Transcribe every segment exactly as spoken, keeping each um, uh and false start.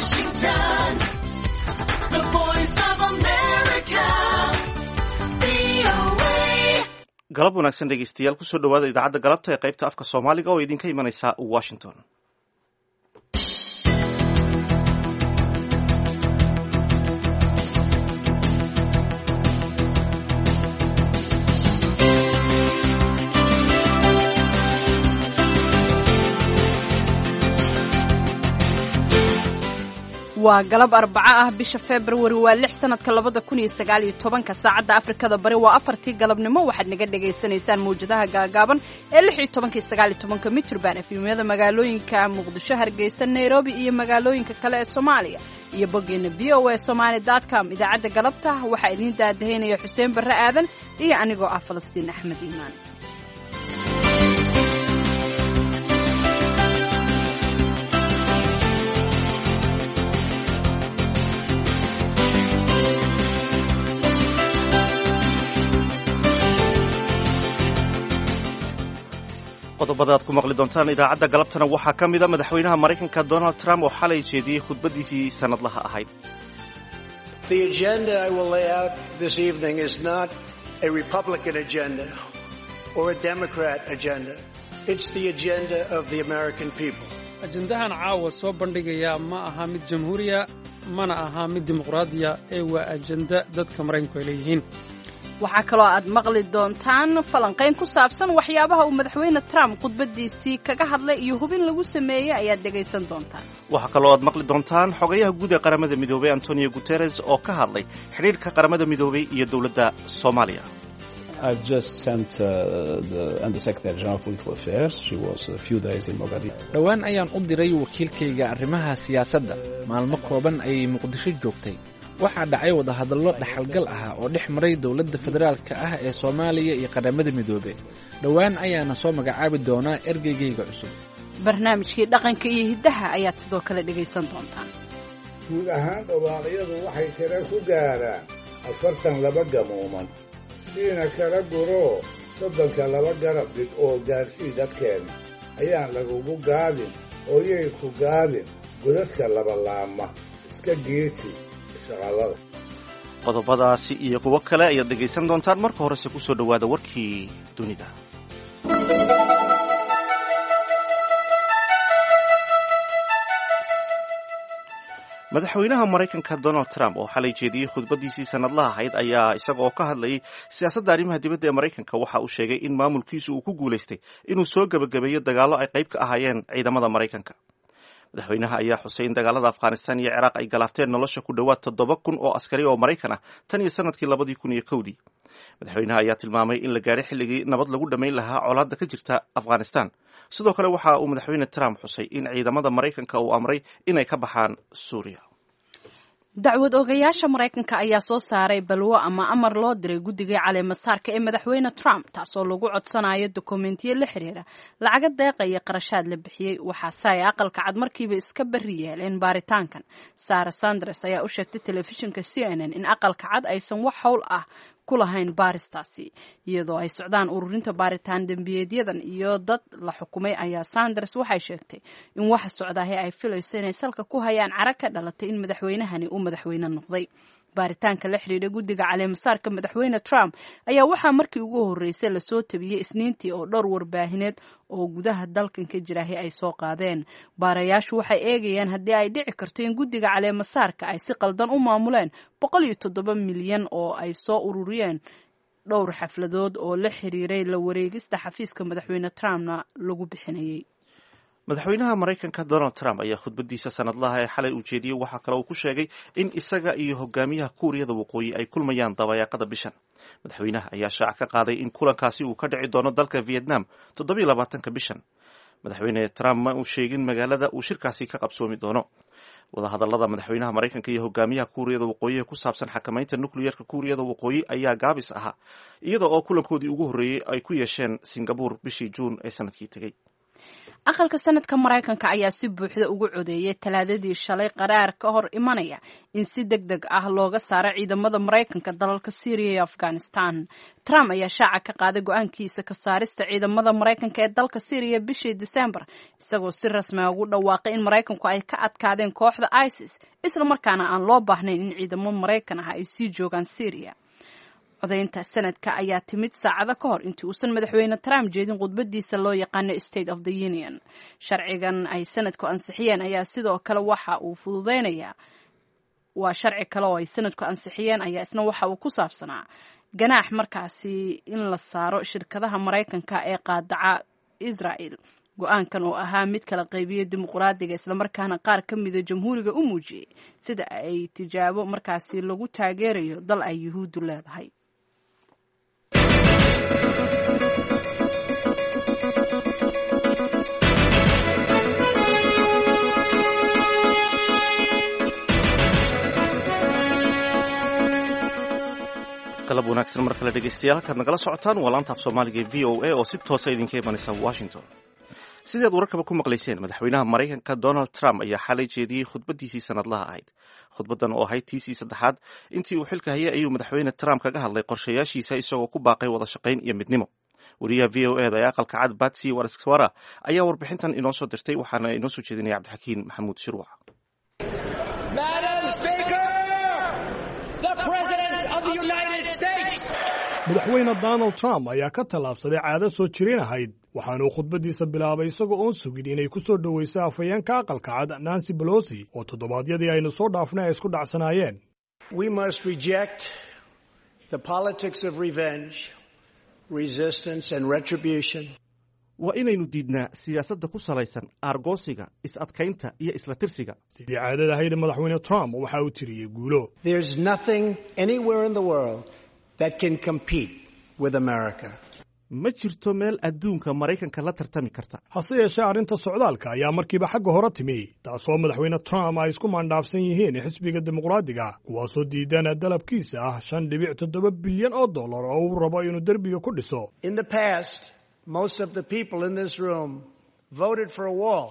Washington, the voice of America, V O A. galab wanaagsan dhegeystayaal kusoo dhawaada idaacadda galabta ee qaybta afka soomaaliga oo idinka imanaysa washington. waa galab arbaco ah bisha februari waa lix sanadka labada kun iyo sagaal iyo tobanka saacadda afrikada bari waa afartii galabnimo waxaad naga dhagaysanaysaan mawjadaha gaagaaban ee lix iyo tobanka iyo sagaal iyo tobanka mitrban efemyada magaalooyinka muqdisho hargeysa nairobi iyo magaalooyinka kale ee soomaaliya iyo boggeena v o a somaly dot com idaacadda galabta waxaa idiin daadahaynaya xuseen barre aadan iyo anigoo ah falastiin axmed iimaan. qodobada aad ku maqli doontaan idaacadda galabtana waxaa ka mid a madaxweynaha maraykanka donald trump oo xalay jeediyey khudbadiisii sanadlaha ahayd. The agenda I will lay out this evening is not a Republican agenda or a Democrat agenda. It's the agenda of the American people. ajendahan caawa soo bandhigaya ma aha mid jamhuuriya mana aha mid dimuqraadiya ee waa ajenda dadka maraykanku ay leeyihiin. waxaa kaloo aad maqli doontaan falanqayn ku saabsan waxyaabaha uu madaxweyne Trump khudbadiisii kaga hadlay iyo hubin lagu sameeyey ayaad dhegaysan doontaan. waxaa kaloo aad maqli doontaan xogayaha guud ee qaramada midoobay Antonio Guterres oo ka hadlay xiriirka qaramada midoobay iyo dowladda Soomaaliya. I've just sent uh, the Undersecretary General of Political Affairs. She was a few days in Mogadishu. dhowaan ayaan u diray wakiilkayga arrimaha siyaasadda maalmo kooban ayay muqdisho joogtay. waxaa dhacay wadahadallo dhaxalgal ah oo dhex maray dowladda federaalka ah ee Soomaaliya iyo qaramada midoobe. dhowaan ayaana soo magacaabi doonaa ergeygayga cusub. barnaamijkii dhaqanka iyo hiddaha ayaad sidoo kale dhegaysan doontaan. guud ahaan dhawaaqyadu waxay tiro ku gaaraan afartan laba gamuuman siina kala guro soddonka laba garab dhig oo gaarsii dadkeenna ayaan lagugu gaadin ooyay ku gaadin godadka laba laama iska geeti qodobadaasi iyo kuwo kale ayaad dhegaysan doontaan marka horese kusoo dhawaada warkii dunida. madaxweynaha maraykanka donald trump oo xalay jeediyey khudbadiisii sanadlaha ahayd ayaa isaga oo ka hadlayay siyaasadda arrimaha dibadda ee maraykanka waxa uu sheegay in maamulkiisu uu ku guulaystay inuu soo gebagabeeyo dagaallo ay qayb ka ahaayeen ciidamada maraykanka. madaxweynaha ayaa xusay in dagaalada afghanistan iyo ciraaq ay galaafteen nolosha ku dhowaad toddoba kun oo askari oo maraykan ah tan iyo sanadkii labadii kun iyo kowdii. madaxweynaha ayaa tilmaamay in la gaadhay xilligii nabad lagu dhammayn lahaa colaadda ka jirta afghanistan. sidoo kale waxa uu madaxweyne trump xusay in ciidamada maraykanka uu amray inay ka baxaan suuriya. dacwad ogayaasha maraykanka ayaa soo saaray balwo ama amar loo diray guddigai caleemasaarka ee madaxweyne Trump taasoo lagu codsanayo dokumentiyo la xiriira lacaga deeqa iyo qarashaad la bixiyey. waxaase ay aqalka cad markiiba iska bari yeeleen baaritaankan. Sarah Sanders ayaa u sheegtay telefishinka C N N in aqalka cad aysan wax howl ah ku lahayn baaristaasi iyadoo ay socdaan ururinta baaritaan dembiyeedyadan iyo dad la xukumay. ayaa Sanders waxay sheegtay in waxa socdaahi ay filayso inay salka ku hayaan cara ka dhalatay in madaxweynahani uu madaxweyne noqday. baaritaanka la xidhiidha guddiga caleemasaarka madaxweyne Trump ayaa waxaa markii ugu horreysay lasoo tabiyey isniintii oo dhowr warbaahineed oo gudaha dalkan ka jiraahi ay soo qaadeen. baarayaashu waxay eegayaan haddii ay dhici karto in guddiga caleemasaarka ay si qaldan u maamuleen boqol iyo toddoba milyan oo ay soo ururiyeen dhowr xafladood oo la xiriiray la wareegista xafiiska madaxweyne Trumpna lagu bixinayay. madaxweynaha maraykanka donald trump ayaa khudbadiisa sanadlaha ee xalay uu jeediyey waxaa kale uu ku sheegay in isaga iyo hogaamiyaha kuuriyada waqooyi ay kulmayaan dabayaaqada bishan. madaxweynaha ayaa shaaca ka qaaday in kulankaasi uu ka dhici doono dalka vietnam toddobiyo labaatanka bishan. madaxweyne trump ma uu sheegin magaalada uu shirkaasi ka qabsoomi doono. wadahadallada madaxweynaha maraykanka iyo hogaamiyaha kuuriyada waqooyi ee ku saabsan xakamaynta nukliyarka kuuriyada waqooyi ayaa gaabis ahaa iyada oo kulankoodii ugu horreeyey ay ku yeesheen singapore bishii juun ee sanadkii tegey. aqalka sanadka maraykanka ayaa si buuxda ugu codeeyay talaadadii shalay qaraar ka hor imanaya in si deg deg ah looga saaro ciidamada maraykanka dalalka Syria iyo Afghanistan. Trump ayaa shaaca ka qaaday go'aankiisa ka saarista ciidamada maraykanka ee dalka Syria bishii December, isagoo si rasmi ah ugu dhawaaqay in maraykanku ay ka adkaadeen kooxda ISIS, isla markaana aan loo baahnayn in ciidamo maraykan ah ay sii joogaan Syria. codaynta sanadka ayaa timid saacado ka hor intii uusan madaxweyne Trump jeedin khudbadiisa loo yaqaano State of the Union. Sharcigan ay sanadku ansixiyeen ayaa sidoo kale waxa uu fududeynayaa waa sharci kale oo ay sanadku ansixiyeen ayaa isna waxa uu ku saabsanaa ganaax markaasi in la saaro shirkadaha Maraykanka ee qaadaca Israel. go-aankan oo ahaa mid kala qaybiyay dimuqraadiga islamarkaana qaar ka mida jamhuuriga u muujiyey sida ay tijaabo markaasi lagu taageerayo dal ay yuhuuddu leedahay. qalab wanaagsan mar kale dhegeystayaal kaad nagala socotaan waa laanta af soomaaliga ee v o a oo si toosa idinka imanaysa Washington. sideed wararkaba ku maqlayseen madaxweynaha Maraykanka Donald Trump ayaa xalay jeediyey khudbadiisii sanadlaha ahayd. khudbadan oo ahayd tiisii saddexaad intii uu xilka hayay ayuu madaxweyne Trump kaga hadlay qorshayaashiisa isagoo ku baaqay wada shaqayn iyo midnimo. wariyaha v o a da ee aqalka cad Patsy Warskwara ayaa warbixintan inoo soo dirtay waxaana inoo soo jeedinaya Cabdixakiin Maxamuud Shirwac. madaxweyne Donald Trump ayaa ka tallaabsaday caado soo jireen ahayd waxaanuu khudbadiisa bilaabay isagoo oon sugin inay ku soo dhoweyso afhayeenka aqalka cad Nancy Pelosi oo toddobaadyadii aynu soo dhaafnay ay isku dhacsanaayeen. We must reject the politics of revenge, resistance and retribution. waa inaynu diidnaa siyaasadda ku salaysan aargoosiga, is-adkaynta iyo isla tirsiga. sidii caadada ahayd madaxweyne Trump waxa uu tiriyey guulo. There's nothing anywhere in the world that can compete with America. ma jirto meel adduunka Maraykanka la tartami karta. hase yeeshee arrinta socdaalka ayaa markiiba xagga hore timi taasoo madaxweyne Trump ay isku maandhaafsan yihiin xisbiga dimuqraadiga kuwaasoo diidana dalabkiisa ah shan dhibic toddoba bilyan oo dollar oo uu rabo inuu derbiga ku dhiso. In the past, most of the people in this room voted for a wall,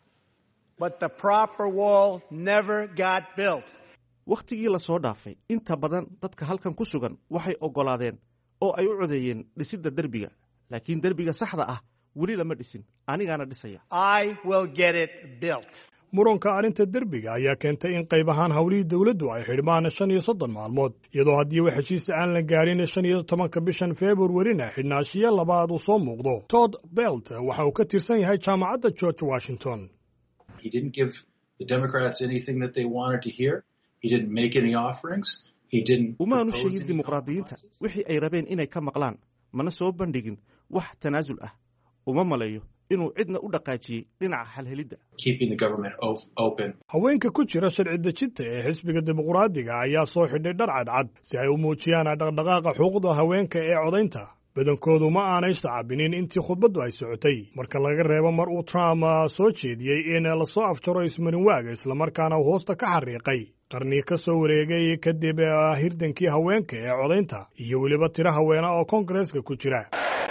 but the proper wall never got built. wakhtigii la soo dhaafay inta badan dadka halkan ku sugan waxay oggolaadeen oo ay u codeeyeen dhisidda derbiga, laakiin derbiga saxda ah weli lama dhisin, anigaana dhisaya. I will get it built. muranka arrinta derbiga ayaa keentay in qayb ahaan howlihii dowladdu ay xidhmaan shan iyo soddon maalmood iyadoo haddii wax heshiisa aan la gaarin shan iyo tobanka bishan Februarina xidhnaashiyo labaad uu soo muuqdo. Todd Belt waxa uu ka tirsan yahay jaamacadda George Washington. He didn't give the Democrats anything that they wanted to hear. He didn't make any offerings. He didn't. umaanu sheegin dimuqraadiyiinta wixii ay rabeen inay ka maqlaan, mana soo bandhigin wax tanaasul ah. uma maleeyo inuu cidna u dhaqaajiyey dhinaca xalhelidda. Keeping the government open. haweenka ku jira sharci dejinta ee xisbiga dimuqraadiga ayaa soo xidhay dhar cadcad si ay u muujiyaan dhaqdhaqaaqa xuquuqda haweenka ee codaynta. badankoodu ma aanay sacabinin intii khudbaddu ay socotay marka laga reebo mar uu Trump soo jeediyey in la soo afjaro ismarin waaga islamarkaana uu hoosta ka xariiqay qarni ka soo wareegay kadib hirdankii haweenka ee codaynta iyo weliba tiro haweena oo Kongareeska ku jira.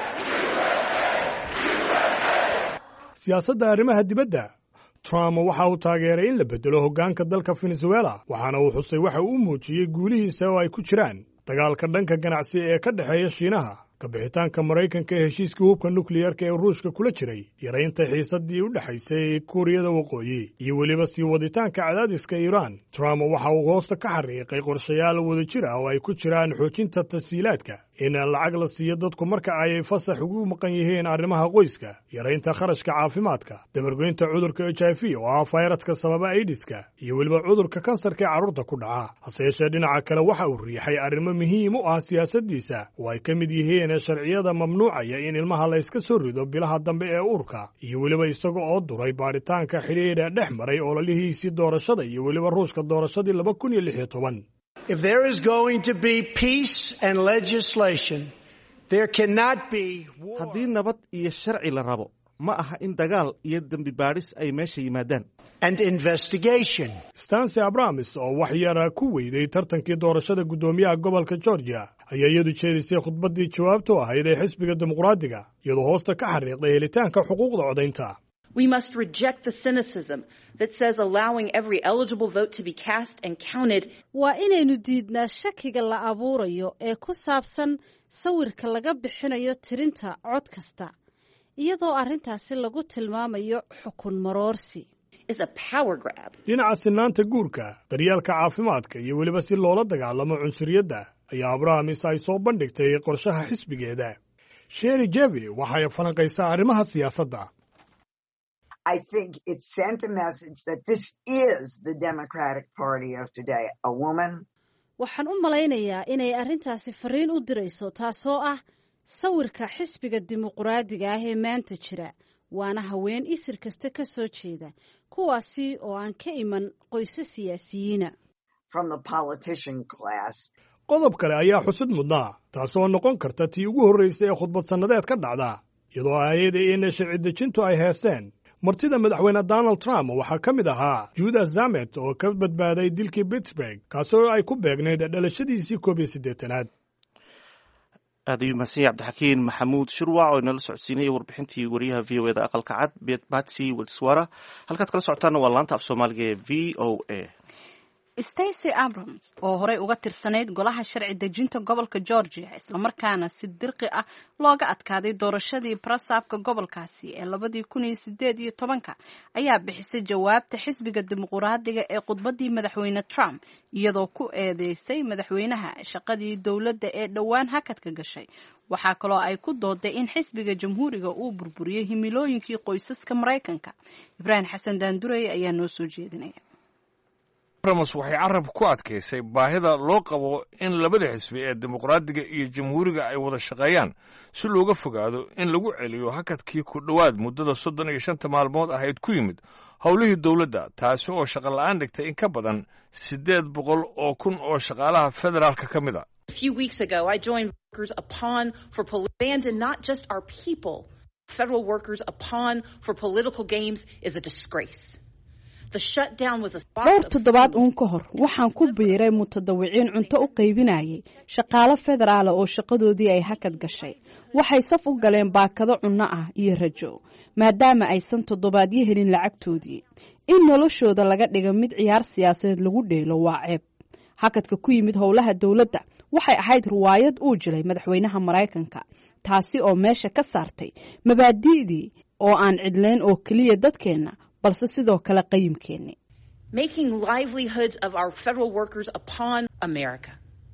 siyaasadda arrimaha dibadda Trump waxa uu taageeray in la bedelo hoggaanka dalka Venezuela waxaana uu xusay waxa uu muujiyey guulihiisa oo ay ku jiraan dagaalka dhanka ganacsi ee ka dhexeeya Shiinaha, ka bixitaanka Maraykanka ee heshiiska hubka nukliyeerka ee Ruushka kula jiray, yaraynta xiisaddii u dhaxaysay Kuuriyada Waqooyi iyo weliba sii waditaanka cadaadiska Iiraan. Trump waxa uu hoosta ka xariiqay qorshayaal wadajir ah oo ay ku jiraan xoojinta tashiilaadka, in lacag la siiyo dadku marka ay fasax ugu maqan yihiin arrimaha qoyska, yaraynta kharashka caafimaadka, dabargoynta cudurka H I V oo ah fayraska sababa AIDS-ka iyo weliba cudurka kansarka ee carruurta ku dhaca. hase yeeshee dhinaca kale waxa uu riixay arrimo muhiim u ah siyaasaddiisa oo ay ka mid yihiin sharciyada mamnuucaya in ilmaha la iska soo rido bilaha dambe ee uurka iyo weliba isaga oo duray baaritaanka xidhiidha dhex maray ololihiisii doorashada iyo weliba Ruushka doorashadii laba kun iyo lix iyo toban. If there is going to be peace and legislation, there cannot be war. haddii nabad iyo sharci la rabo ma aha in dagaal iyo dembi baadhis ay meesha yimaadaan. And investigation. Stacey Abrams oo wax yar ku weyday tartankii doorashada guddoomiyaha gobolka Georgia ayaa iyadu jeedisay khudbaddii jawaabtu ahayd ee xisbiga dimuqraadiga iyadoo hoosta ka xariiqday helitaanka xuquuqda codaynta. We must reject the cynicism that says allowing every eligible vote to be cast and counted. waa inaynu diidnaa shakiga la abuurayo ee ku saabsan sawirka laga bixinayo tirinta cod kasta iyadoo arrintaasi lagu tilmaamayo xukun maroorsi. Is a power grab. dhinaca sinaanta guurka daryeelka caafimaadka iyo weliba si loola dagaalamo cunsuriyadda ayaa abrahams ay soo bandhigtay qorshaha xisbigeeda. Sherry Jevi waxay falanqaysaa arrimaha siyaasadda. I think it sent a message that this is the Democratic Party of today, a woman. waxaan u malaynayaa inay arrintaasi fariin u dirayso taasoo ah sawirka xisbiga dimuqraadiga ah ee maanta jira waana haween isir kasta ka soo jeeda kuwaasi oo aan ka iman qoysa siyaasiyiina. From the politician class. qodob kale ayaa xusid mudnaa taasoo noqon karta tii ugu horraysay ee khudbad sannadeed ka dhacda iyadoo aayada in sharci dejintu ay heeseen. martida madaxweyne Donald Trump waxaa ka mid ahaa Judah Zamet oo ka badbaaday dilkii Pittsburgh kaasoo ay ku beegneyd dhalashadiisii koob iyo siddeetanaad. aad ayuu mahadsan yahay cabdixakiin maxamuud shirwac oo inala socodsiinayay warbixintii wariyaha v o e da aqalka cad Batsy Wilswara. halkaad kala socotaana waa laanta af soomaaliga ee v o a. Stacey Abrams oo horey uga tirsanayd golaha sharci dejinta gobolka Georgia islamarkaana si dirqi ah looga adkaaday doorashadii prasaabka gobolkaasi ee labadii kun iyo sideed iyo tobanka ayaa bixisay jawaabta xisbiga dimuqraadiga ee khudbadii madaxweyne Trump iyadoo ku eedeysay madaxweynaha shaqadii dowladda ee dhowaan hakadka gashay. waxaa kaloo ay ku dooday in xisbiga jamhuuriga uu burburiyay himilooyinkii qoysaska Mareykanka. Ibrahim Xasan Daandurey ayaa noo soo jeedinaya. Abrams waxay carab ku adkaysay baahida loo qabo in labada xisbi ee dimuqraadiga iyo jamhuuriga ay wada shaqeeyaan si looga fogaado in lagu celiyo hakadkii ku dhowaad muddada soddon iyo shanta maalmood ahayd ku yimid howlihii dowladda taasi oo shaqo la'aan dhigtay in ka badan siddeed boqol oo kun oo shaqaalaha federaalka ka mid a. A few weeks ago, I joined workers upon for abandon not just our people. Federal workers upon for political games is a disgrace. dhowr toddobaad uun ka hor waxaan ku biiray mutadawiciin cunto u qaybinayay shaqaale federaala oo shaqadoodii ay hakad gashay. waxay saf u galeen baakado cunno ah iyo rajo maadaama aysan toddobaadyo helin lacagtoodii. in noloshooda laga dhigo mid ciyaar siyaasadeed lagu dheelo waa ceeb. hakadka ku yimid howlaha dowladda waxay ahayd riwaayad uu jilay madaxweynaha Mareykanka taasi oo meesha ka saartay mabaadi'dii oo aan cidlayn oo keliya dadkeenna balse sidoo kale qayimkeeni. Making livelihoods of our federal workers upon America.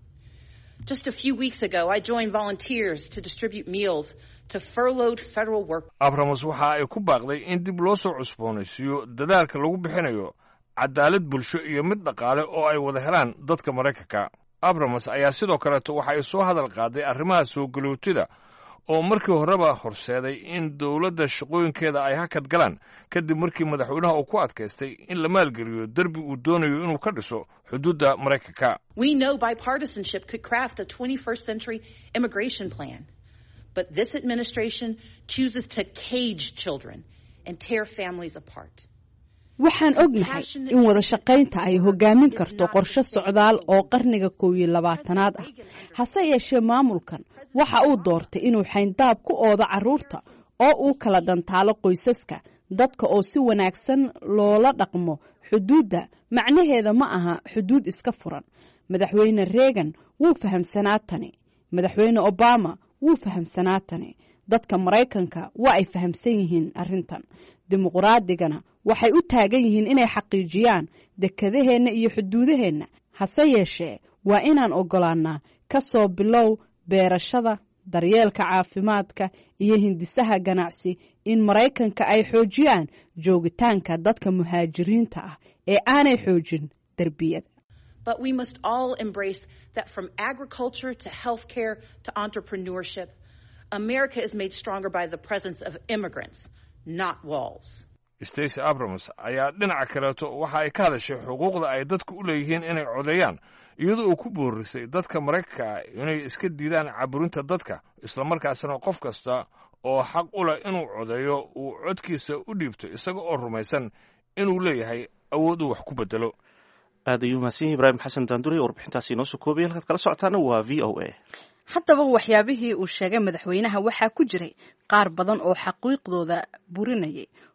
Just a few weeks ago, I joined volunteers to distribute meals to furloughed federal workers. Abrams waxa ay ku baaqday in dib loo soo cusboonaysiiyo dadaalka lagu bixinayo cadaalad bulsho iyo mid dhaqaale oo ay wada helaan dadka Mareykanka. Abrams ayaa sidoo kale waxa ay soo hadal qaaday arrimaha soo galootida oo markii horeba horseeday in dowladda shaqooyinkeeda ay hakad galaan kadib markii madaxweynaha uu ku adkaystay in la maalgeliyo derbi uu doonayo inuu ka dhiso xuduudda Mareykanka. We know bipartisanship could craft a twenty-first century immigration plan, but this administration chooses to cage children and tear families apart. waxaan ognahay in wada shaqaynta ay hogaamin karto qorshe socdaal oo qarniga kow iyo labaatanaad ah. hase yeeshee maamulkan waxa uu doortay inuu xayndaab ku oodo carruurta oo uu kala dhantaalo qoysaska dadka oo si wanaagsan loola dhaqmo xuduudda macnaheeda ma aha xuduud iska furan. madaxweyne Reagan wuu fahamsanaa tani. madaxweyne Obama wuu fahamsanaa tani. dadka Mareykanka waa ay fahamsan yihiin arrintan. dimuqraadigana waxay u taagan yihiin inay xaqiijiyaan dekedaheenna iyo xuduudaheenna. hase yeeshee waa inaan ogolaanaa ka soo bilow beerashada daryeelka caafimaadka iyo hindisaha ganacsi in Mareykanka ay xoojiyaan joogitaanka dadka muhaajiriinta ah ee aanay xoojin darbiyada. But we must all embrace that from agriculture to healthcare to entrepreneurship, America is made stronger by the presence of immigrants, not walls. Stacey Abrams ayaa dhinaca kaleeto waxa ay ka hadashay xuquuqda ay dadku u leeyihiin inay codeeyaan iyadoo uu ku boorisay dadka Mareykanka inay iska diidaan caburinta dadka isla markaasna qof kasta oo xaq u leh inuu codeeyo uu codkiisa u dhiibto isaga oo rumaysan inuu leeyahay awood uu wax ku bedelo. aad ayuu mahadsan yahay Ibrahim Xasan Daandurey warbixintaasi inoo soo koobay. halkaad kala socotaana waa V O A. haddaba waxyaabihii uu sheegay madaxweynaha waxaa ku jiray qaar badan oo xaqiiqdooda burinayay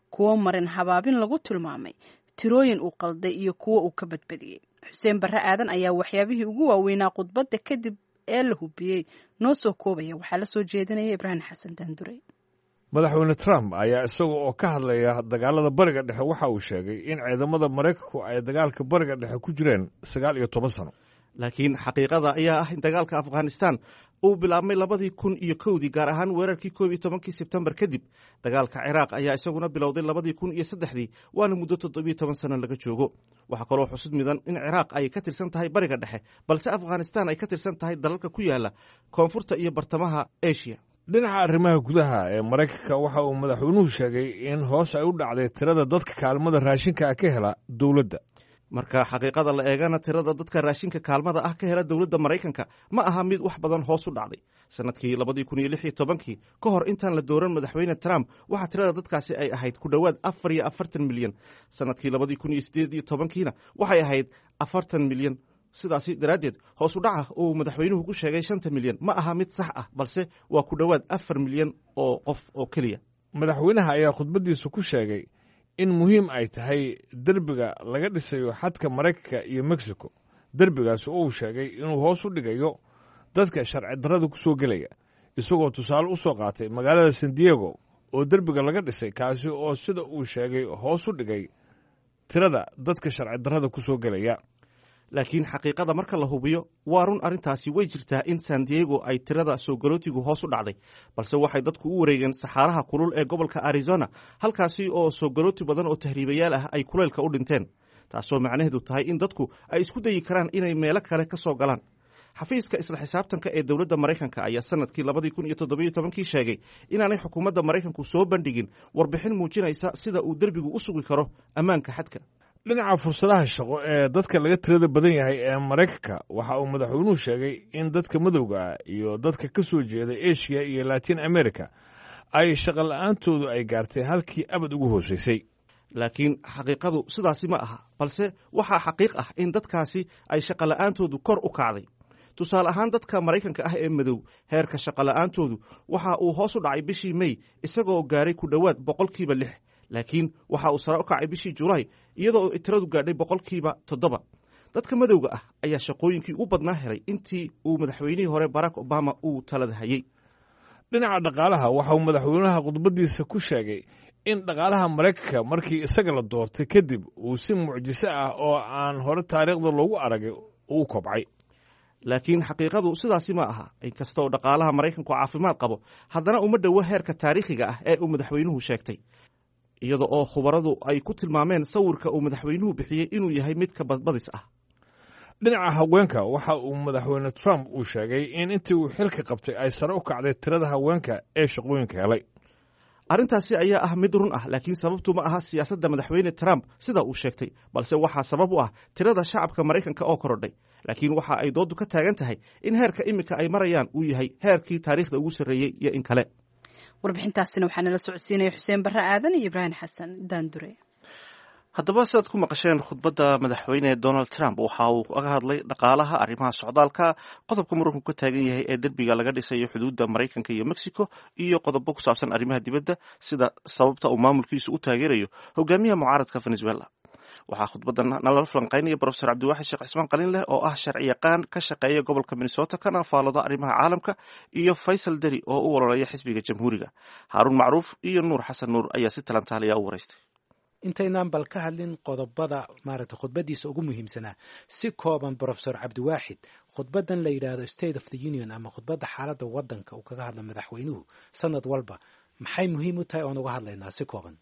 kuwo marin habaabin lagu tilmaamay, tirooyin uu qalday iyo kuwo uu ka badbadiyey. xuseen barre aadan ayaa waxyaabihii ugu waaweynaa khudbadda kadib ee la hubiyey noo soo koobaya. waxaa la soo jeedinaya ibraahim xasan daandurey. madaxweyne trump ayaa isaga oo ka hadlaya dagaalada bariga dhexe waxa uu sheegay in ciidamada maraykanku ay dagaalka bariga dhexe ku jireen sagaal iyo toban sano. laakiin xaqiiqada ayaa ah in dagaalka afghanistan uu bilaabmay labadii kun iyo kowdii gaar ahaan weerarkii koob iyo tobankii sebtembar kadib. dagaalka ciraaq ayaa isaguna bilowday labadii kun iyo saddexdii waana muddo toddobiyo toban sano laga joogo. waxaa kaloo xusud midan in ciraaq ay ka tirsan tahay bariga dhexe balse afghanistan ay ka tirsan tahay dalalka ku yaala koonfurta iyo bartamaha asia. dhinaca arrimaha gudaha ee maraykanka waxa uu madaxweynuhu sheegay in hoos ay u dhacday tirada dadka kaalmada raashinka ka hela dowladda. marka xaqiiqada la eegana tirada dadka raashinka kaalmada ah ka hela dowladda maraykanka ma aha mid wax badan hoos u dhacday. sanadkii labadii kun iyo lix iyo tobankii ka hor intaan la dooran madaxweyne trump waxaa tirada dadkaasi ay ahayd ku dhowaad afar iyo afartan milyan. sanadkii labadii kun iyo sideed iyo tobankiina waxay ahayd afartan milyan. sidaasi daraaddeed hoos u dhaca uu madaxweynuhu ku sheegay shanta milyan ma aha mid sax ah balse waa ku dhowaad afar milyan oo qof oo keliya. madaxweynaha ayaa khudbaddiisa ku sheegay in muhiim ay tahay derbiga laga dhisayo xadka maraykanka iyo mexico. derbigaas oo uu sheegay inuu hoos u dhigayo dadka sharci darrada ku soo gelaya, isagoo tusaale u soo qaatay magaalada san diego oo derbiga laga dhisay kaasi oo sida uu sheegay hoos u dhigay tirada dadka sharci darrada ku soo gelaya. laakiin xaqiiqada marka la hubiyo waa run arrintaasi way jirtaa in san diego ay tirada soo galootigu hoos u dhacday, balse waxay dadku u wareegeen saxaaraha kulul ee gobolka arizona halkaasi oo soo galooti badan oo tahriibayaal ah ay kuleylka u dhinteen, taasoo macnaheedu tahay in dadku ay isku dayi karaan inay meelo kale ka soo galaan. xafiiska isla xisaabtanka ee dowladda maraykanka ayaa sanadkii labadii kun iyo toddobiyo tobankii sheegay inaanay xukuumadda maraykanku soo bandhigin warbixin muujinaysa sida uu derbigu u sugi karo ammaanka xadka. dhinaca fursadaha shaqo ee dadka laga tirada badan yahay ee maraykanka waxa uu madaxweynuhu sheegay in dadka madowga ah iyo dadka ka soo jeeda asia iyo latin america ay shaqo la-aantoodu ay gaartay halkii abad ugu hooseysay. laakiin xaqiiqadu sidaasi ma aha, balse waxaa xaqiiq ah in dadkaasi ay shaqo la-aantoodu kor u kacday. tusaale ahaan dadka maraykanka ah ee madow heerka shaqo la-aantoodu waxa uu hoos u dhacay bishii may isagoo gaaray ku dhowaad boqolkiiba lix, laakiin waxa uu sare u kacay bishii julaay iyadoo tiradu gaadhay boqolkiiba toddoba. dadka madowga ah ayaa shaqooyinkii u badnaa helay intii uu madaxweynihii hore barack obama uu talada hayey. dhinaca dhaqaalaha waxa uu madaxweynaha khudbaddiisa ku sheegay in dhaqaalaha maraykanka markii isaga la doortay kadib uu si mucjiso ah oo aan hore taariikhda loogu aragay uu kobcay. laakiin xaqiiqadu sidaasi ma aha. inkasta oo dhaqaalaha maraykanku caafimaad qabo haddana uma dhowo heerka taariikhiga ah ee uu madaxweynuhu sheegtay, iyada oo khubaradu ay ku tilmaameen sawirka uu madaxweynuhu bixiyey inuu yahay mid ka badbadis ah. dhinaca haweenka waxa uu madaxweyne trump uu sheegay in intii uu xilka qabtay ay sare u kacday tirada haweenka ee shaqooyinka helay. arrintaasi ayaa ah mid run ah, laakiin sababtu ma aha siyaasadda madaxweyne trump sida uu sheegtay, balse waxaa sabab u ah tirada shacabka maraykanka oo korodhay. laakiin waxa ay dooddu ka taagan tahay in heerka iminka ay marayaan uu yahay heerkii taariikhda ugu sarreeyey iyo in kale. warbixintaasina waxaa nala socodsiinaya xuseen barre aadan iyo ibraahim xasan daandure. haddaba sidaad ku maqasheen khudbadda madaxweyne donald trump waxa uu kaga hadlay dhaqaalaha, arrimaha socdaalka, qodobka muranku ka taagan yahay ee derbiga laga dhisayo xuduudda maraykanka iyo mexico, iyo qodobo ku saabsan arrimaha dibadda sida sababta uu maamulkiisu u taageerayo hogaamiyaha mucaaradka venezuela. waxaa khudbaddan nalala falanqaynaya brofesor cabdiwaaxid sheekh cismaan qalin leh oo ah sharci yaqaan ka shaqeeya gobolka minnesota kana faalooda arrimaha caalamka, iyo faysal deri oo u ololeeya xisbiga jamhuuriga. haaruun macruuf iyo nuur xasan nuur ayaa si talantaaliya u waraystay. intaynaan bal ka hadlin qodobada maaragtay khudbaddiisa ugu muhiimsanaa si kooban brofesor cabdiwaaxid, khudbaddan la yidhaahdo state of the union ama khudbadda xaaladda waddanka uu kaga hadla madaxweynuhu sanad walba maxay muhiim u tahay oon uga hadlaynaa si kooban?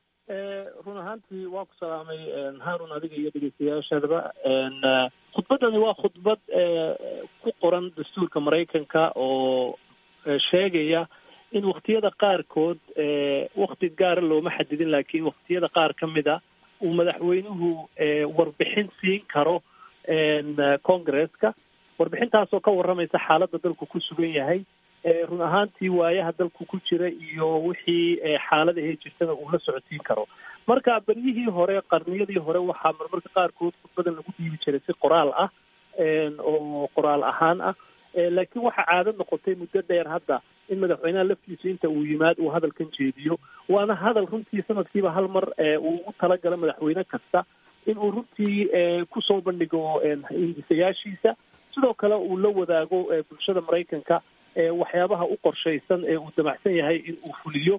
run ahaantii waa ku salaamay haarun adiga iyo dhegeystayaashadaba. khudbaddani waa khudbad ku qoran dastuurka maraykanka oo sheegaya in waktiyada qaarkood wakti gaara looma xadidin, laakiin waktiyada qaar ka mida uu madaxweynuhu warbixin siin karo congresska, warbixintaasoo ka warramaysa xaaladda dalku ku sugan yahay, run ahaantii waayaha dalku ku jira iyo wixii xaaladahe jirtada uu la socodsiin karo. marka beryihii hore qarniyadii hore waxaa marmarka qaarkood khudbadan lagu dhiibi jiray si qoraal ah oo qoraal ahaan ah, laakiin waxaa caado noqotay muddo dheer hadda in madaxweynaha laftiisa inta uu yimaad uu hadalkan jeediyo waana hadal runtii sanadkiiba hal mar uu ugu talagala madaxweyne kasta in uu runtii kusoo bandhigo hindisayaashiisa sidoo kale uu la wadaago bulshada maraykanka waxyaabaha u qorshaysan ee uu damacsan yahay in uu fuliyo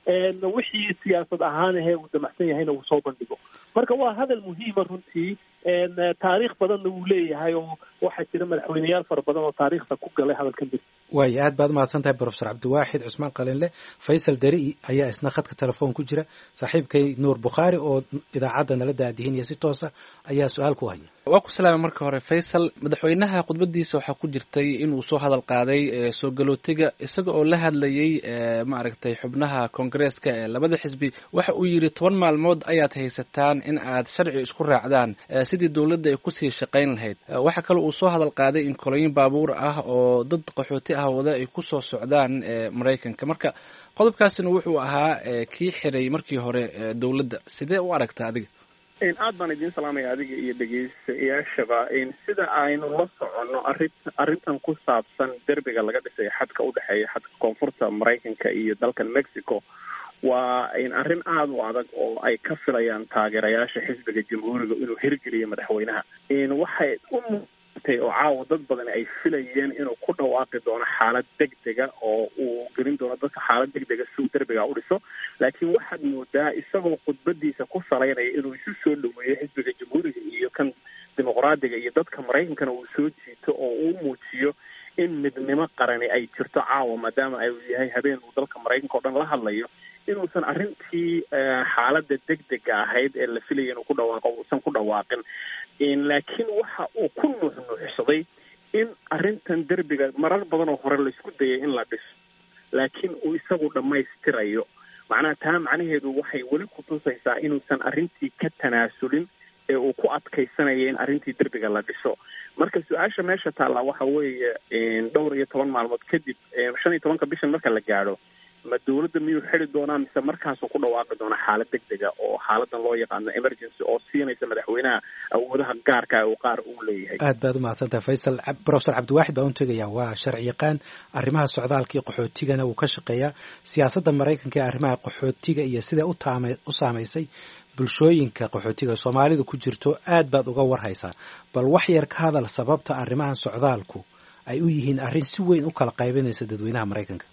wixii siyaasad ahaan ahee uu damacsan yahayna uu soo bandhigo marka waa hadal muhiima runtii taariikh badanna wuu leeyahay oo waxaa jira madaxweyneyaal fara badan oo taariikhda ku galay hadalkan bir waay aad baad umahadsan tahay profesor cabdiwaaxid cusmaan qalinle faysal deri ayaa isna khadka telefoon ku jira saaxiibkay nuur bukhaari oo idaacadda nala daadihinaya si toosa ayaa su-aal ku haya waa ku salaamay marka hore faysal madaxweynaha khudbadiisa waxaa ku jirtay inuu soo hadal qaaday soo galootiga isaga oo la hadlayay maaragtay xubnaha koongareeska ee labada xisbi waxa uu yidhi toban maalmood ayaad haysataan in aad sharci isku raacdaan sidii dowladda ay kusii shaqayn lahayd waxaa kale uu soo hadal qaaday in kolooyin baabuur ah oo dad qaxooti ah wada ay ku soo socdaan maraykanka marka qodobkaasina wuxuu ahaa kii xiray markii hore dowladda sidee u aragta adiga aad baan idiin salaamaya adiga iyo dhegeystayaashaba sida aynu la soconno arrin arrintan ku saabsan derbiga laga dhisay xadka udhexeeya xadka koonfurta maraykanka iyo dalkan mexico waa arrin aada u adag oo ay ka filayaan taageerayaasha xisbiga jamhuuriga inuu hirgeliyo madaxweynaha waxay u muuqatay oo caawa dad badan ay filayeen inuu ku dhawaaqi doono xaalad degdega oo uu gelin doono dadka xaalad degdega si uu derbiga u dhiso laakiin waxaad moodaa isagoo khudbadiisa ku salaynaya inuu isu soo dhaweeyo xisbiga jamhuuriga iyo kan dimuqraadiga iyo dadka maraykankana uu soo jiito oo uu muujiyo in midnimo qarani ay jirto caawa maadaama ay yahay habeen uu dalka maraykanka o dhan la hadlayo inuusan arrintii xaaladda degdega ahayd ee la filaya inuu ku dhawaaqo uusan ku dhawaaqin laakiin waxa uu ku nuuxnuuxsaday in arrintan derbiga marar badan oo hore laisku dayay in la dhiso laakiin uu isagu dhammaystirayo macnaha taa macnaheedu waxay weli kutusaysaa inuusan arrintii ka tanaasulin ee uu ku adkaysanaya in arrintii derbiga la dhiso marka su-aasha meesha taallaa waxa weeye dhowr iyo toban maalmood kadib shan iyo tobanka bishan marka la gaadho ma dowladda miyuu xidi doonaa mise markaasuu ku dhawaaqi doona xaalad degdega oo xaaladan loo yaqaano emergency oo siinaysa madaxweynaha awoodaha gaarka uu qaar uu leeyahay aad baad umahadsantahay faysal profesor cabdiwaaxid baa un tegaya waa sharci yaqaan arrimaha socdaalka iyo qaxootigana wuu ka shaqeeyaa siyaasadda maraykanka ee arrimaha qaxootiga iyo sida u taama u saamaysay bulshooyinka qaxootiga soomaalidu ku jirto aad baad uga warhaysaa bal wax yar ka hadal sababta arrimahan socdaalku ay u yihiin arrin si weyn u kala qaybinaysa dadweynaha maraykanka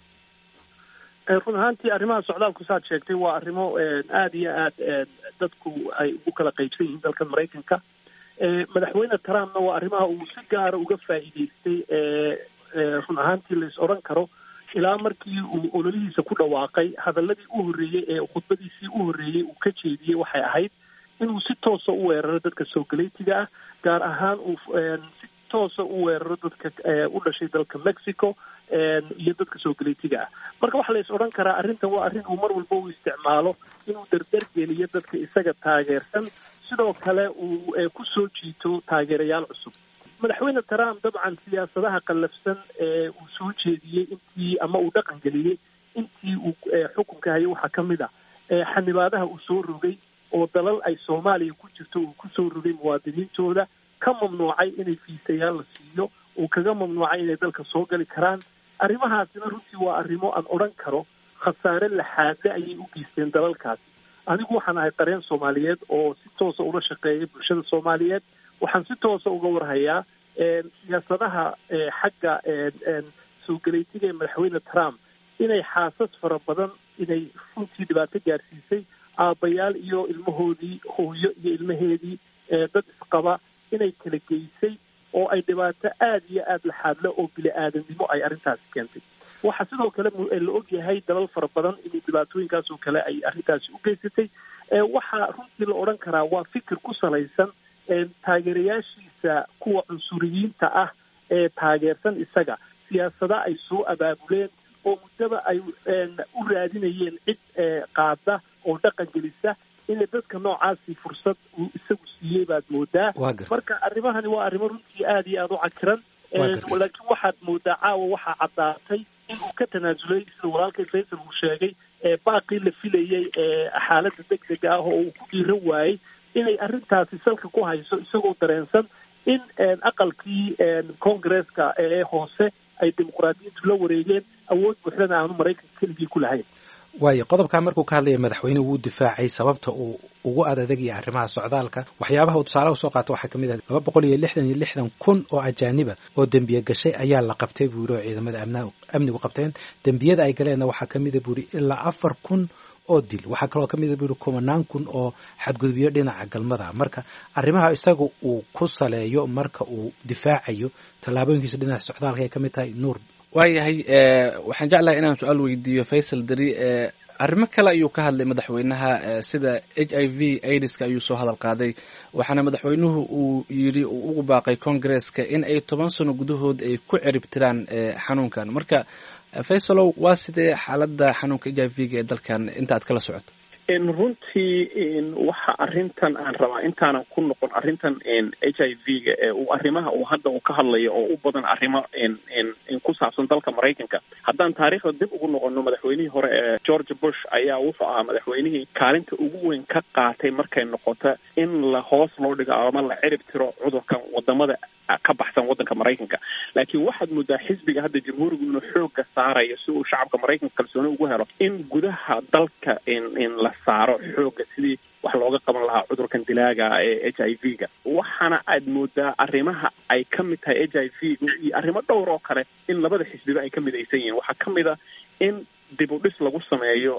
run ahaantii arrimaha socdaalku saad sheegtay waa arrimo aada iyo aad dadku ay ugu kala qaybsan yihiin dalkan maraykanka madaxweyne trumpna waa arrimaha uu si gaara uga faa'iideystay run ahaantii la is odhan karo ilaa markii uu ololihiisa ku dhawaaqay hadaladii u horreeyey ee khudbadiisii u horreeyey uu ka jeediyey waxay ahayd inuu si toosa u weeraro dadka soo galeytiga ah gaar ahaan uu si toosa u weeraro dadka u dhashay dalka mexico iyo dadka soo galeytiga ah marka waxaa la is odhan karaa arrintan waa arrin uu mar walba u isticmaalo inuu dardar geliyo dadka isaga taageersan sidoo kale uu ku soo jiito taageerayaal cusub madaxweyne trump dabcan siyaasadaha qallafsan ee uu soo jeediyey intii ama uu dhaqan geliyey intii uu xukunka hayay waxaa ka mid ah xanibaadaha uu soo rogay oo dalal ay soomaaliya ku jirto uu kusoo rogay muwaadiniintooda ka mamnuucay inay fiisayaal la siiyo uu kaga mamnuucay inay dalka soo gali karaan arrimahaasina runtii waa arrimo aan odhan karo khasaare laxaadle ayay u geysteen dalalkaasi anigu waxaan ahay qareen soomaaliyeed oo si toosa ula shaqeeya bulshada soomaaliyeed waxaan si toosa uga warhayaa siyaasadaha xagga soo galeytiga ee madaxweyne trump inay xaasas fara badan inay runtii dhibaato gaarsiisay aabbayaal iyo ilmahoodii hooyo iyo ilmaheedii dad isqaba inay kala geysay oo ay dhibaato aada iyo aada laxaadle oo bili-aadamnimo ay arrintaasi keentay waxaa sidoo kale la og yahay dalal fara badan inuu dhibaatooyinkaas oo kale ay arrintaasi u geysatay waxaa runtii la odhan karaa waa fikir ku salaysan taageerayaashiisa kuwa cunsuriyiinta ah ee taageersan isaga siyaasada ay soo abaabuleen oo muddaba ay u raadinayeen cid qaada oo dhaqan gelisa inay dadka noocaasi fursad uu isagu siiyey baad moodaa marka arrimahani waa arrimo runtii aada iyo aada u cakiran laakiin waxaad moodaa caawa waxaa caddaatay in uu ka tanaasulay sida walaalkay faysal uu sheegay baaqii la filayey xaaladda degdega ah oo uu ku dhiiran waayey inay arrintaasi salka ku hayso isagoo dareensan in aqalkii congresska ee hoose ay dimuqraadiyiintu la wareegeen awood buuxdana aanu maraykanka keligii ku lahayn. waayo qodobkaa markuu ka hadlaya madaxweynuhu wuu difaacay sababta uu ugu adadegaya arrimaha socdaalka. waxyaabaha uu tusaalaha usoo qaato waxaa kamid ah laba boqol iyo lixdan iyo lixdan kun oo ajaaniba oo dembiye gashay ayaa la qabtay buu yidhi oo ciidamada amnigu qabteen. dembiyada ay galeenna waxaa kamida buu yidhi ilaa afar kun oo dil. waxaa kaloo kamida buu yidhi kumanaan kun oo xadgudubyo dhinaca galmada. marka arrimaha isaga uu ku saleeyo marka uu difaacayo tallaabooyinkiisa dhinaca socdaalka ay kamid tahay. nuur waayahay waxaan jeclahay inaan su-aal weydiiyo faysal dari. arrimo kale ayuu ka hadlay madaxweynaha sida h i v aidiska ayuu soo hadal qaaday, waxaana madaxweynuhu uu yidhi uu ugu baaqay congresska in ay toban sano gudahood ay ku ciribtiraan xanuunkan. marka faysalow waa sidee xaaladda xanuunka h i v-ga ee dalkan inta aad kala socoto? runtii waxa arrintan aan rabaa intaanan ku noqon arrintan h i v-ga ee uu arrimaha uu hadda uu ka hadlayo oo u badan arrimo ku saabsan dalka maraykanka. haddaan taariikhda dib ugu noqono, madaxweynihii hore ee george bush ayaa wuxuu ahaa madaxweynihii kaalinta ugu weyn ka qaatay markay noqoto in la hoos loo dhigo ama la cirib tiro cudurkan wadamada ka baxsan wadanka maraykanka. laakiin waxaad moodaa xisbiga hadda jamhuurigu inuu xooga saarayo si uu shacabka maraykanka kalsooni ugu helo in gudaha dalka in la saaro xooga sidii wax looga qaban lahaa cudurkan dilaaga ee h i v-ga. waxaana aad moodaa arrimaha ay ka mid tahay h i v-ga iyo arrimo dhowr oo kale in labada xisbiba ay ka midaysan yihiin. waxaa ka mid a in dib u dhis lagu sameeyo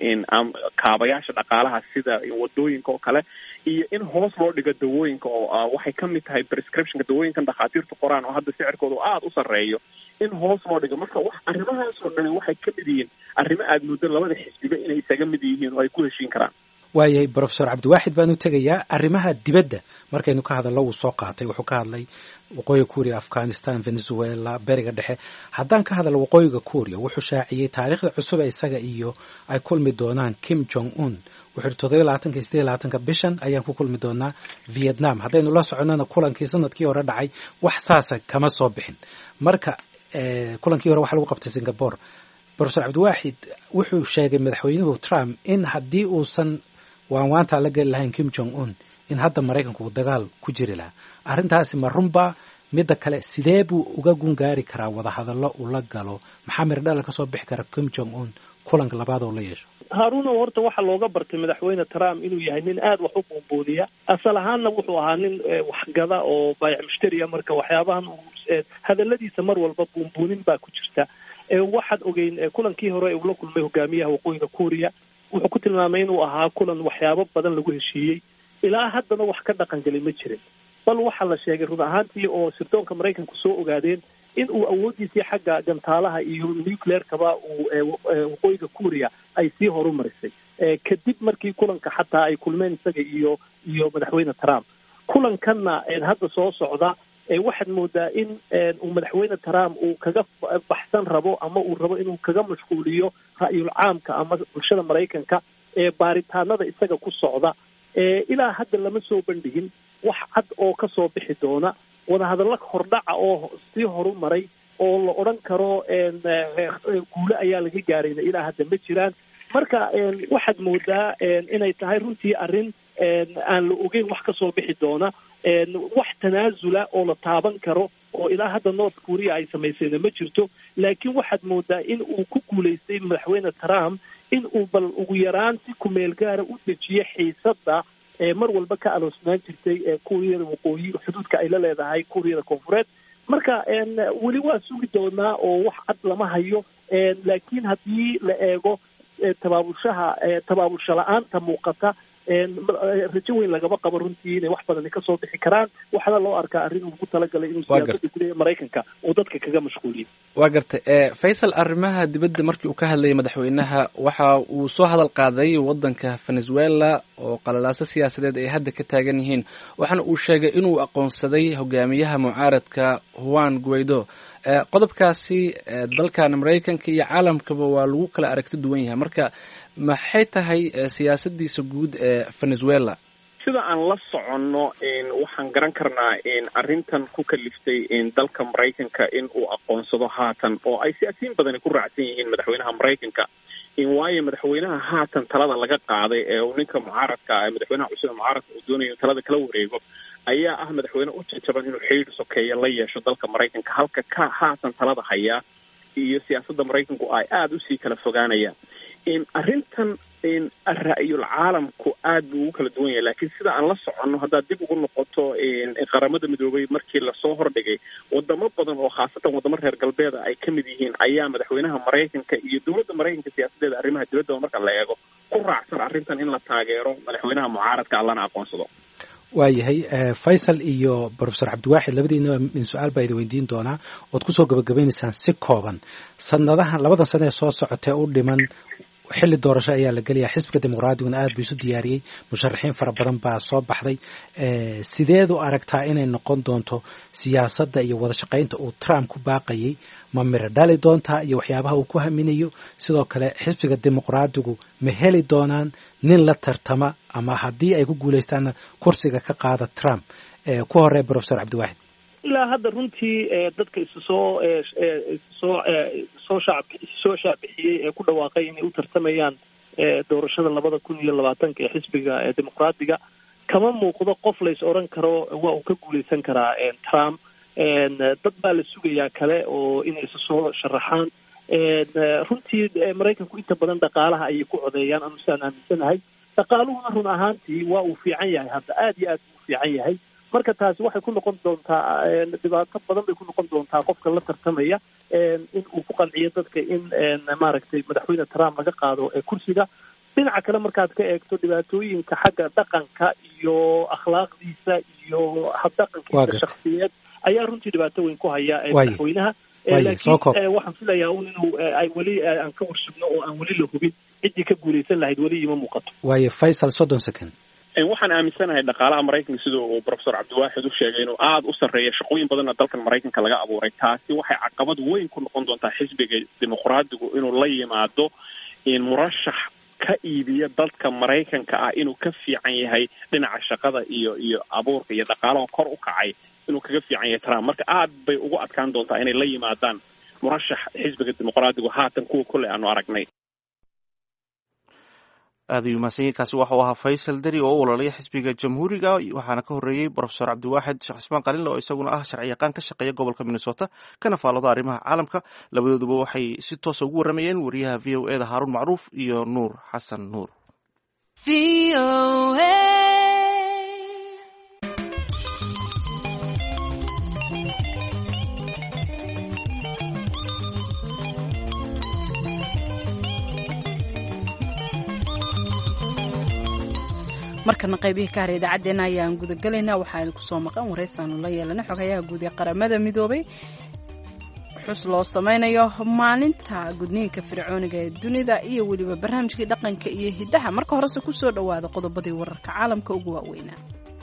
kaabayaasha dhaqaalaha sida wadooyinka oo kale, iyo in hoos loo dhigo dawooyinka oo waxay ka mid tahay prescriptionka dawooyinkan dhakhaatiirtu qoraan oo hadda sicirkooda aada u sarreeyo in hoos loo dhigo. marka wax arrimahaas oo dhan waxay ka mid yihiin arrimo aada muddo labada xisbiba inay isaga mid yihiin oo ay ku heshiin karaan. waayahay brofesor cabdiwaaxid baanu tegayaa. arrimaha dibadda markaynu ka hadallo wuu soo qaatay. wuxuu ka hadlay waqooyiga kuuriya, afghanistan, venezuela, beriga dhexe. haddaan ka hadallo waqooyiga kuuriya, wuxuu shaaciyey taariikhda cusub ee isaga iyo ay kulmi doonaan kim jong un. wuxuu yihi toddobiyo labaatanka iyo sideed iyo labaatanka bishan ayaan ku kulmi doonaa vietnam. haddaynu la soconnana kulankii sanadkii hore dhacay wax saasa kama soo bixin. marka kulankii hore waxa lagu qabtay singapore. brofesor cabdiwaaxid wuxuu sheegay madaxweynuhu trump in haddii uusan waan waantaa la geli lahayn kim jong un in hadda maraykanku uu dagaal ku jiri lahaa. arrintaasi ma runba? midda kale sidee buu uga gungaari karaa wadahadallo uu la galo? maxaa mirdhala ka soo bixi kara kim jong un kulanka labaad oo la yeesho? haaruno horta waxaa looga bartay madaxweyne trump inuu yahay nin aada wax u buunbuuniya. asal ahaanna wuxuu ahaa nin waxgada oo baayac mushtariya. marka waxyaabahan hadaladiisa mar walba buunbuunin baa ku jirta. waxaad ogeyn kulankii hore uu la kulmay hogaamiyaha waqooyiga kuuriya, wuxuu ku tilmaamay inuu ahaa kulan waxyaabo badan lagu heshiiyey. ilaa haddana wax ka dhaqan gelay ma jirin. bal waxaa la sheegay run ahaantii oo sirdoonka maraykanku soo ogaadeen in uu awooddiisii xagga gantaalaha iyo nucleerkaba uu waqooyiga kuuriya ay sii horumarisay kadib markii kulanka xataa ay kulmeen isaga iyo iyo madaxweyne trump. kulankanna hadda soo socda waxaad moodaa in uu madaxweyne trump uu kaga baxsan rabo ama uu rabo inuu kaga mashquuliyo ra'yul caamka ama bulshada maraykanka ee baaritaanada isaga ku socda. ilaa hadda lama soo bandhigin wax cad oo ka soo bixi doona. wadahadallo hordhaca oo sii horumaray oo la odhan karo guule ayaa laga gaarayna ilaa hadda ma jiraan. marka waxaad moodaa inay tahay runtii arrin aan la ogeyn wax ka soo bixi doona. wax tanaasula oo la taaban karo oo ilaa hadda north korea ay samaysayna ma jirto. laakiin waxaad moodaa in uu ku guulaystay madaxweyne trump in uu bal ugu yaraan si kumeel gaara u dejiyo xiisadda mar walba ka aloosnaan jirtay kuuriyada waqooyi xuduudka ay la leedahay kuuriyada koonfureed. marka weli waa sugi doonaa oo wax cad lama hayo. laakiin haddii la eego tabaabulshaha tabaabulsha la-aanta muuqata rajo weyn lagama qabo runtii inay wax badani kasoo bixi karaan. waxaana loo arkaa arrin uu ku talagalay inuu siyaasadda gudaha maraykanka uu dadka kaga mashquuliyo. waa gartay faysal, arrimaha dibadda markii uu ka hadlayay madaxweynaha waxa uu soo hadal qaaday wadanka venezuela oo qalalaaso siyaasadeed ay hadda ka taagan yihiin. waxaana uu sheegay inuu aqoonsaday hogaamiyaha mucaaradka juan guaido. qodobkaasi dalkan maraykanka iyo caalamkaba waa lagu kala aragti duwan yahay. marka maxay tahay siyaasadiisa guud ee venezuela? sida aan la soconno waxaan garan karnaa arrintan ku kaliftay dalka maraykanka in uu aqoonsado haatan oo ay siyaasiyiin badani ku raacsan yihiin madaxweynaha maraykanka in waayo madaxweynaha haatan talada laga qaaday ee uu ninka mucaaradka ah madaxweynaha cusub ee mucaaradka uu doonayo talada kala wareego ayaa ah madaxweyne u jajaban inuu xiriir sokeeya la yeesho dalka Maraykanka halka ka haatan talada haya iyo siyaasadda Maraykanku ay aad u sii kala fogaanayaan in arrintan in ra'yul caalamku aad buu u kala duwan yahay laakiin sida aan la soconno haddaad dib ugu noqoto in qaramada midoobay markii lasoo hordhigay wadamo badan oo khaasatan wadamo reer galbeeda ay ka mid yihiin ayaa madaxweynaha Maraykanka iyo dowladda Maraykanka siyaasadeeda arrimaha dibadda marka la eego ku raacsan arrintan in la taageero madaxweynaha mucaaradka allana aqoonsado waayahay Faysal iyo Professor Cabdiwaaxid labadiina min su'aal baa idin weydiin doonaa ood ku soo gabagabaynaysaan si kooban sanadaha labadan sano ee soo socotay u dhiman xilli doorasho ayaa la gelayaa xisbiga dimuqraadiga aad buu isu diyaariyey musharaxiin fara badan baa soo baxday sideed u aragtaa inay noqon doonto siyaasadda iyo wada shaqaynta uu Trump ku baaqayay ma mira dhali doontaa iyo waxyaabaha uu ku haminayo sidoo kale xisbiga dimuqraadigu ma heli doonaan nin la tartama ama haddii ay ku guuleystaan kursiga ka qaada Trump ku horey Professor Cabdiwaaxid ilaa hadda runtii dadka isu soo soo soo shacabka soo shaabixiyey ee ku dhawaaqay inay u tartamayaan doorashada labada kun iyo labaatanka ee xisbiga dimuqraadiga kama muuqdo qof la is oran karo waa uu ka guuleysan karaa Trump dad baa la sugayaa kale oo inay isu soo sharaxaan runtii Maraykanku inta badan dhaqaalaha ayay ku codeeyaan anu saan aaminsanahay dhaqaaluhuna run ahaantii waa uu fiican yahay hadda aad iyo aad u fiican yahay marka taasi waxay ku noqon doontaa dhibaato badan bay ku noqon doontaa qofka la tartamaya in uu ku qanciyo dadka in maaragtay madaxweyne Trump laga qaado kursiga dhinaca kale markaad ka eegto dhibaatooyinka xagga dhaqanka iyo akhlaaqdiisa iyo habdhaqankiisa shakhsiyeed ayaa runtii dhibaato weyn ku haya madaxweynaha laakiin waxaan filayaa un inuu ay weli aan ka warsugno oo aan weli la hubin ciddii ka guuleysan lahayd weli ima muuqato waayo Faysal soddon second waxaan aaminsanahay dhaqaalaha Maraykanka sida uu Professor Cabdiwaaxid u sheegay inuu aad u sarreeyo shaqooyin badan dalkan Maraykanka laga abuuray taasi waxay caqabad weyn ku noqon doontaa xisbiga dimuqraadigu inuu la yimaado in murashax ka iibiyo dalka Maraykanka ah inuu ka fiican yahay dhinaca shaqada iyo iyo abuurka iyo dhaqaalaha kor u kacay inuu kaga fiican yahay Trump marka aad bay ugu adkaan doontaa inay la yimaadaan murashax xisbiga dimuqraadigu haatan kuwa kule aanu aragnay aad ayuu mahadsanyahay kaasi waxa uu ahaa Faysal Dari oo u ololaya xisbiga jamhuuriga waxaana ka horreeyey Professor Cabdiwaaxid Sheekh Cismaan Qalin oo isaguna ah sharci yaqaan ka shaqeeya gobolka Minnesota kana faalooda arrimaha caalamka labadooduba waxay si toos ugu waramayeen wariyaha V O A da Haarun Macruuf iyo Nuur Xasan Nuur V O A markana qaybihii ka hara idaacaddeenna ayaan gudagelaynaa waxaaynu kusoo maqan waraysaanu la yeelana xogayaha guud ee qaramada midoobay xus loo samaynayo maalinta gudniinka fircooniga ee dunida iyo weliba barnaamijkii dhaqanka iyo hiddaha marka horese kusoo dhowaada qodobadii wararka caalamka ugu waaweynaa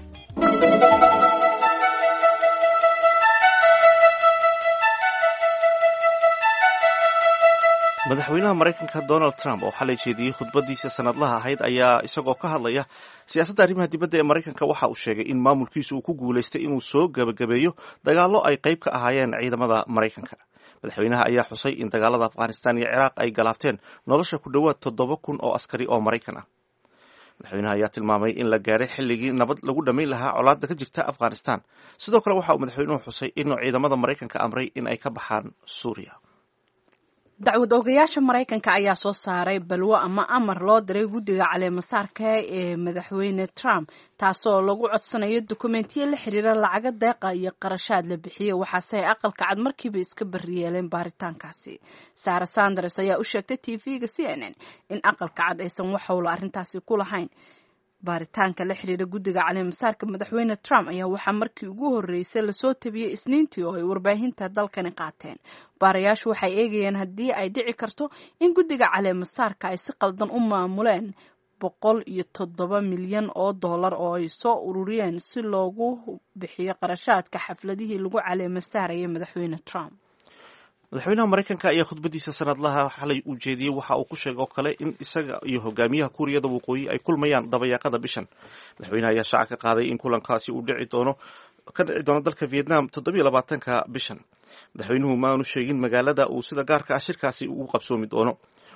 madaxweynaha Maraykanka Donald Trump oo xalay jeediyey khudbadiisa sanadlaha ahayd ayaa isagoo ka hadlaya siyaasadda arrimaha dibadda ee Maraykanka waxa uu sheegay in maamulkiisu uu ku guuleystay inuu soo gabagabeeyo dagaallo ay qayb ka ahaayeen ciidamada Maraykanka. madaxweynaha ayaa xusay in dagaalada Afghanistan iyo Ciraaq ay galaafteen nolosha ku dhowaad toddoba kun oo askari oo Maraykan ah. madaxweynaha ayaa tilmaamay in la gaaray xilligii nabad lagu dhamayn lahaa colaadda ka jirta Afghanistan. sidoo kale waxa uu madaxweynuhu xusay in ciidamada Maraykanka amray in ay ka baxaan Suuriya. dacwad oogayaasha Maraykanka ayaa soo saaray balwo ama amar loo diray guddiga caleemasaarka ee madaxweyne Trump taasoo lagu codsanayo dukumentiyo la xiriira lacaga deeqa iyo qarashaad la bixiyay waxaase ay aqalka cad markiiba iska bariyeeleen baaritaankaasi. Sarah Sanders ayaa u sheegtay T V-ga C N N in aqalka cad aysan wax howlo arrintaasi ku lahayn. baaritaanka la xiriira guddiga caleemasaarka madaxweyne Trump ayaa waxaa markii ugu horreysay lasoo tabiyey Isniintii oo ay warbaahinta dalkani qaateen. baarayaashu waxay eegayeen haddii ay dhici karto in guddiga caleemasaarka ay si qaldan u maamuleen boqol iyo toddoba milyan oo dollar oo ay soo ururiyeen si loogu bixiyo qarashaadka xafladihii lagu caleemasaarayay madaxweyne Trump. madaxweynaha Maraykanka ayaa khudbadiisa sanadlaha xalay u jeediyey waxa uu ku sheegay oo kale in isaga iyo hogaamiyaha Kuuriyada Waqooyi ay kulmayaan dabayaaqada bishan. madaxweynaha ayaa shaaca ka qaaday in kulankaasi uu dhici doono ka dhici doono dalka Vietnam toddoba iyo labaatanka bishan. madaxweynuhu ma aanu sheegin magaalada uu sida gaarka ah shirkaasi ugu qabsoomi doono.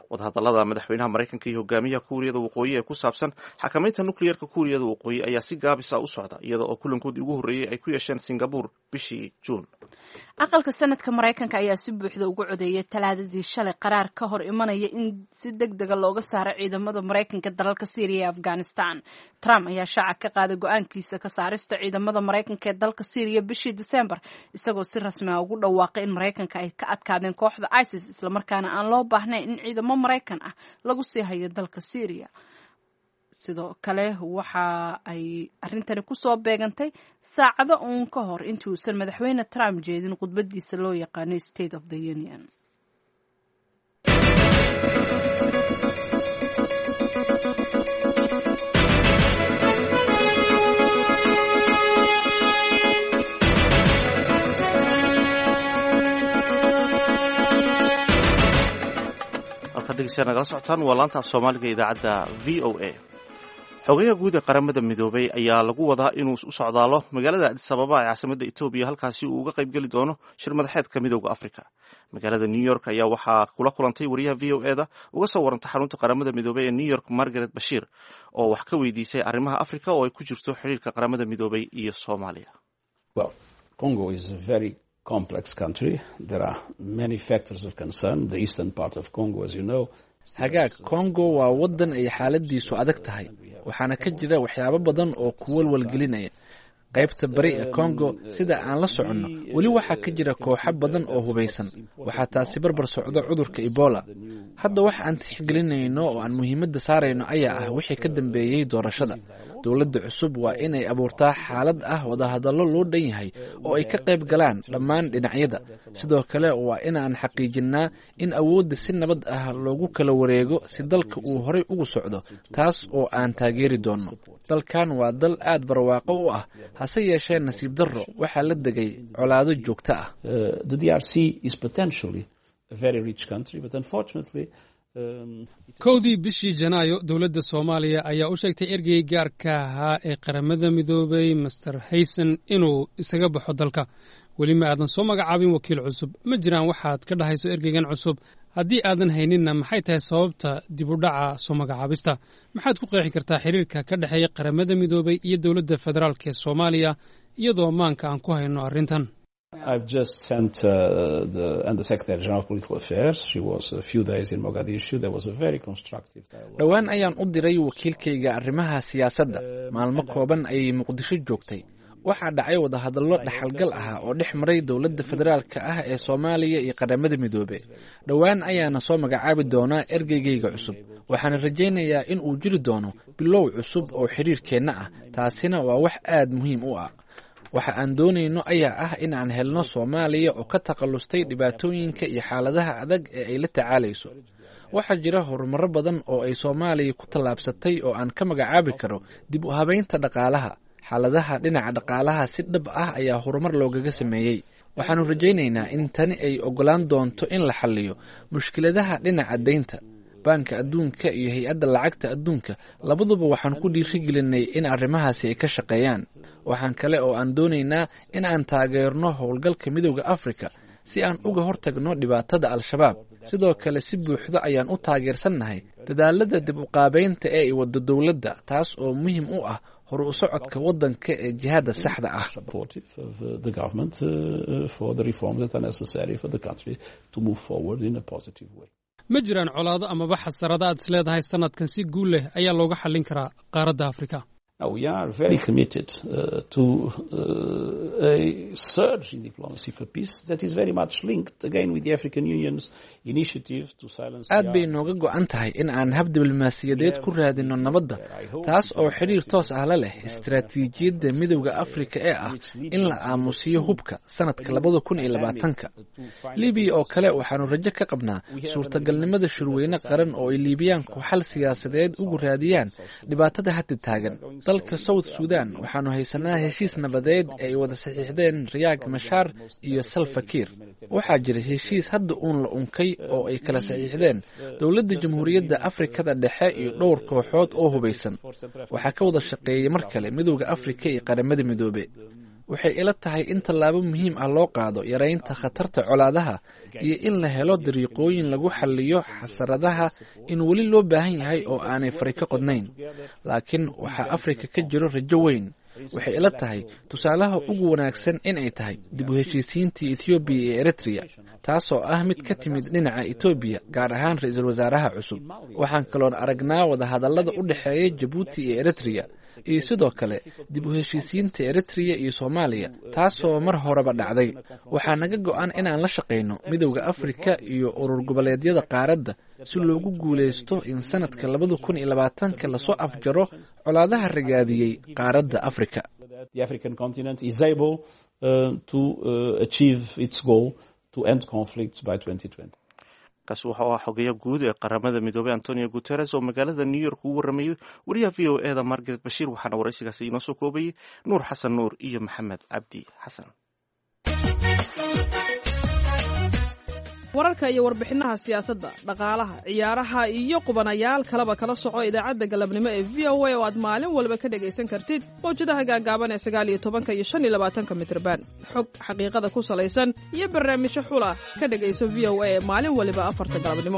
wadahadallada madaxweynaha maraykanka iyo hogaamiyaha kuuriyada waqooyi ee ku saabsan xakamaynta nukliyeerka kuuriyada waqooyi ayaa si gaabis ah u socda iyada oo kulankoodii ugu horreeyey ay ku yeesheen singabur bishii juun. aqalka sanadka maraykanka ayaa si buuxda ugu codeeyay talaadadii shalay qaraar ka hor imanaya in si deg dega looga saaro ciidamada maraykanka dalalka syriya iyo afghanistan. Trump ayaa shaaca ka qaaday go-aankiisa ka saarista ciidamada maraykanka ee dalka syriya bishii December, isagoo si rasmi ah ugu dhawaaqay in maraykanka ay ka adkaadeen kooxda ISIS islamarkaana aan loo baahnayn in ciidamo maraykan ah lagu sii hayo dalka syriya. sidoo kale waxa ay arrintani kusoo beegantay saacado uun ka hor intii uusan madaxweyne Trump jeedin khudbadiisa loo yaqaano State of the Union. halka dhegeystayaal nagala socotaan waa laanta af soomaaliga idaacadda V O A. xogayaha guud ee qaramada midoobay ayaa lagu wadaa inuu u socdaalo magaalada Addis Ababa ee caasimadda Ethiopia, halkaasi uu uga qayb geli doono shir madaxeedka midowda Afrika. magaalada New York ayaa waxaa kula kulantay wariyaha V O A da uga soo warantay xarunta qaramada midoobay ee New York Margaret Bashir, oo wax ka weydiisay arrimaha Afrika oo ay ku jirto xiriirka qaramada midoobay iyo Soomaaliya. Well, Congo is a very complex country. There are many factors of concern. The eastern part of Congo, as you know, hagaag Congo waa wadan ay xaaladiisu adag tahay, waxaana ka jira waxyaabo badan oo ku walwalgelinaya. qaybta bari ee Congo sida aan la soconno weli waxaa ka jira kooxo badan oo hubeysan, waxaa taasi barbar socdo cudurka Ebola. hadda wax aan tixgelinayno oo aan muhiimadda saarayno ayaa ah wixii ka dambeeyay doorashada. dowladda cusub waa inay abuurtaa xaalad ah wadahadallo loo dhan yahay oo ay ka qayb galaan dhammaan dhinacyada. sidoo kale waa inaan xaqiijinnaa in awoodda si nabad ah loogu kala wareego si dalka uu horay ugu socdo, taas oo aan taageeri doonno. dalkan waa dal aad barwaaqo u ah, hase yeeshee nasiib darro waxaa la degay colaado joogto ah. The D R C is potentially a very rich country, but unfortunately kowdii bishii Janaayo dowladda Soomaaliya ayaa u sheegtay ergeyga gaarka ahaa ee qaramada midoobay Mister Hayson inuu isaga baxo dalka. weli ma aadan soo magacaabin wakiil cusub. ma jiraan waxaad ka dhahayso ergeygan cusub? haddii aadan hayninna maxay tahay sababta dib u dhaca soo magacaabista? maxaad ku qeexi kartaa xiriirka ka dhexeeya qaramada midoobay iyo dowladda federaalka ee Soomaaliya iyadoo maanka aan ku hayno arrintan? I've just sent uh, the Under Secretary General of Political Affairs. She was a few days in Mogadishu. There was a very constructive dialogue. dhowaan ayaan u diray wakiilkayga arrimaha siyaasadda. maalmo kooban ayay Muqdisho joogtay. waxaa dhacay wadahadallo dhaxalgal ah oo dhex maray dowladda federaalka ah ee Soomaaliya iyo qaramada midoobay. dhowaan ayaana soo magacaabi doonaa ergeygayga cusub. waxaan rajaynayaa in uu jiri doono bilow cusub oo xiriirkeenna ah. taasina waa wax aad muhiim u ah. waxa aan doonayno ayaa ah in aan helno Soomaaliya oo ka takallustay dhibaatooyinka iyo xaaladaha adag ee ay la tacaalayso. waxaa jira horumaro badan oo ay Soomaaliya ku tallaabsatay oo aan ka magacaabi karo dib u habeynta dhaqaalaha. xaaladaha dhinaca dhaqaalaha si dhab ah ayaa horumar loogaga sameeyey. waxaanu rajaynaynaa in tani ay ogolaan doonto in la xalliyo mushkiladaha dhinaca deynta. baanka adduunka iyo hay-adda lacagta adduunka labaduba waxaan ku dhiirigelinay in arrimahaasi ay ka shaqeeyaan. waxaan kale oo aan doonaynaa in aan taageerno howlgalka midowda Afrika si aan uga hortagno dhibaatada al-shabaab. sidoo kale si buuxda ayaan u taageersannahay dadaalada dib u qaabeynta ee ay waddo dowladda, taas oo muhiim u ah horu u socodka waddanka ee jihada saxda ah. ma jiraan colaado amaba xasarado aad is leedahay sanadkan si guul leh ayaa looga xallin karaa qaaradda Afrika? Now, we are very committed uh, to uh, a surge in diplomacy for peace that is very much linked again with the African Union's initiative to silence the aad bay nooga go'an tahay in aan hab diblomaasiyadeed ku raadino nabadda, taas oo xiriir toos ah la leh istaraatiijiyadda midowda Afrika ee ah in la aamusiyo hubka sanadka labada kun iyo labaatanka. Libiya oo kale waxaanu rajo ka qabnaa suurtagalnimada shirweyne qaran oo ay Liibiyaanku xal siyaasadeed ugu raadiyaan dhibaatada hadda taagan. dalka South Sudan waxaanu haysanaa heshiis nabadeed ee ay wada saxiixdeen Riek Machar iyo Salva Kiir. waxaa jira heshiis hadda uun la unkay oo ay kala saxiixdeen dowladda Jamhuuriyadda Afrikada Dhexe iyo dhowr kooxood oo hubeysan. waxaa ka wada shaqeeyay mar kale midowda Afrika iyo qaramada midoobay. waxay ila tahay in tallaabo muhiim ah loo qaado yaraynta khatarta colaadaha iyo in la helo dariiqooyin lagu xalliyo xasaradaha in weli loo baahan yahay oo aanay fari ka qodnayn. laakiin waxaa afrika ka jiro rajo weyn. waxay ila tahay tusaalaha ugu wanaagsan in ay tahay dib u heshiisiintii ethoobiya iyo eritrea, taasoo ah mid ka timid dhinaca etoobiya, gaar ahaan ra-iisul wasaaraha cusub. waxaan kaloon aragnaa wadahadallada u dhexeeya jabuuti iyo eritrea, iyo sidoo kale dib u heshiisiinta eritrea iyo soomaaliya, taasoo mar horeba dhacday. waxaa naga go-an inaan la shaqayno midowda afrika iyo urur goboleedyada qaaradda si loogu guulaysto in sanadka labada kun iyo labaatanka lasoo afjaro colaadaha ragaadiyey qaaradda afrika. kaasi waxa uu xogeeya guud ee qaramada midoobey antonio guteres oo magaalada new york ugu waramayey wariyaha v o e da margaret bashiir. waxaana waraysigaasi inoo soo koobayey nuur xasan nuur iyo maxamed cabdi xasan. wararka iyo warbixinaha siyaasadda, dhaqaalaha, ciyaaraha iyo qubanayaal kaleba kala soco idaacadda galabnimo ee v o a oo aad maalin walba ka dhegaysan kartid mawjadaha gaagaaban ee sagaal iyo tobanka iyo shan iyo labaatanka mitrban. xog xaqiiqada ku salaysan iyo barnaamijyo xula ka dhegayso v o a ee maalin waliba afarta galabnimo.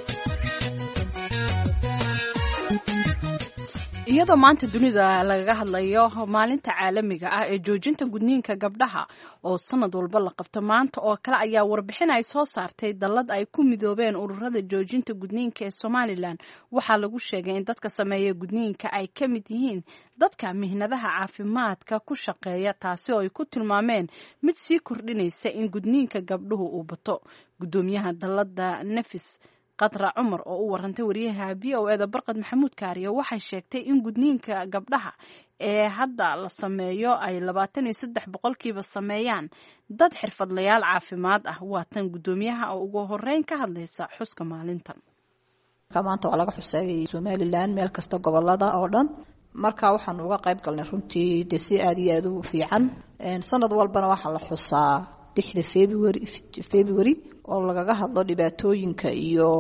iyadoo maanta dunida lagaga hadlayo maalinta caalamiga ah ee joojinta gudniinka gabdhaha oo sanad walba la qabto, maanta oo kale ayaa warbixin ay soo saartay dallad ay ku midoobeen ururada joojinta gudniinka ee Somalilan. waxaa lagu sheegay in dadka sameeya gudniinka ay ka mid yihiin dadka mihnadaha caafimaadka ku shaqeeya, taasi oo ay ku tilmaameen mid sii kordhinaysa in gudniinka gabdhuhu uu bato. gudoomiyaha dallada Nafis qadra cumar oo u warantay wariyaha v o e da barqad maxamuud kaariyo waxay sheegtay in gudniinka gabdhaha ee hadda la sameeyo ay labaatan iyo saddex boqolkiiba sameeyaan dad xirfadlayaal caafimaad ah. waa tan gudoomiyaha oo ugu horeyn ka hadlaysa xuska maalintan. maanta waa laga xuseeyay Somaliland meel kasta gobolada oo dhan, marka waxaan uga qayb galnay runtii de si aad iyo aad u fiican. sanad walbana waxaa la xusaa lixda February February oo lagaga hadlo dhibaatooyinka iyo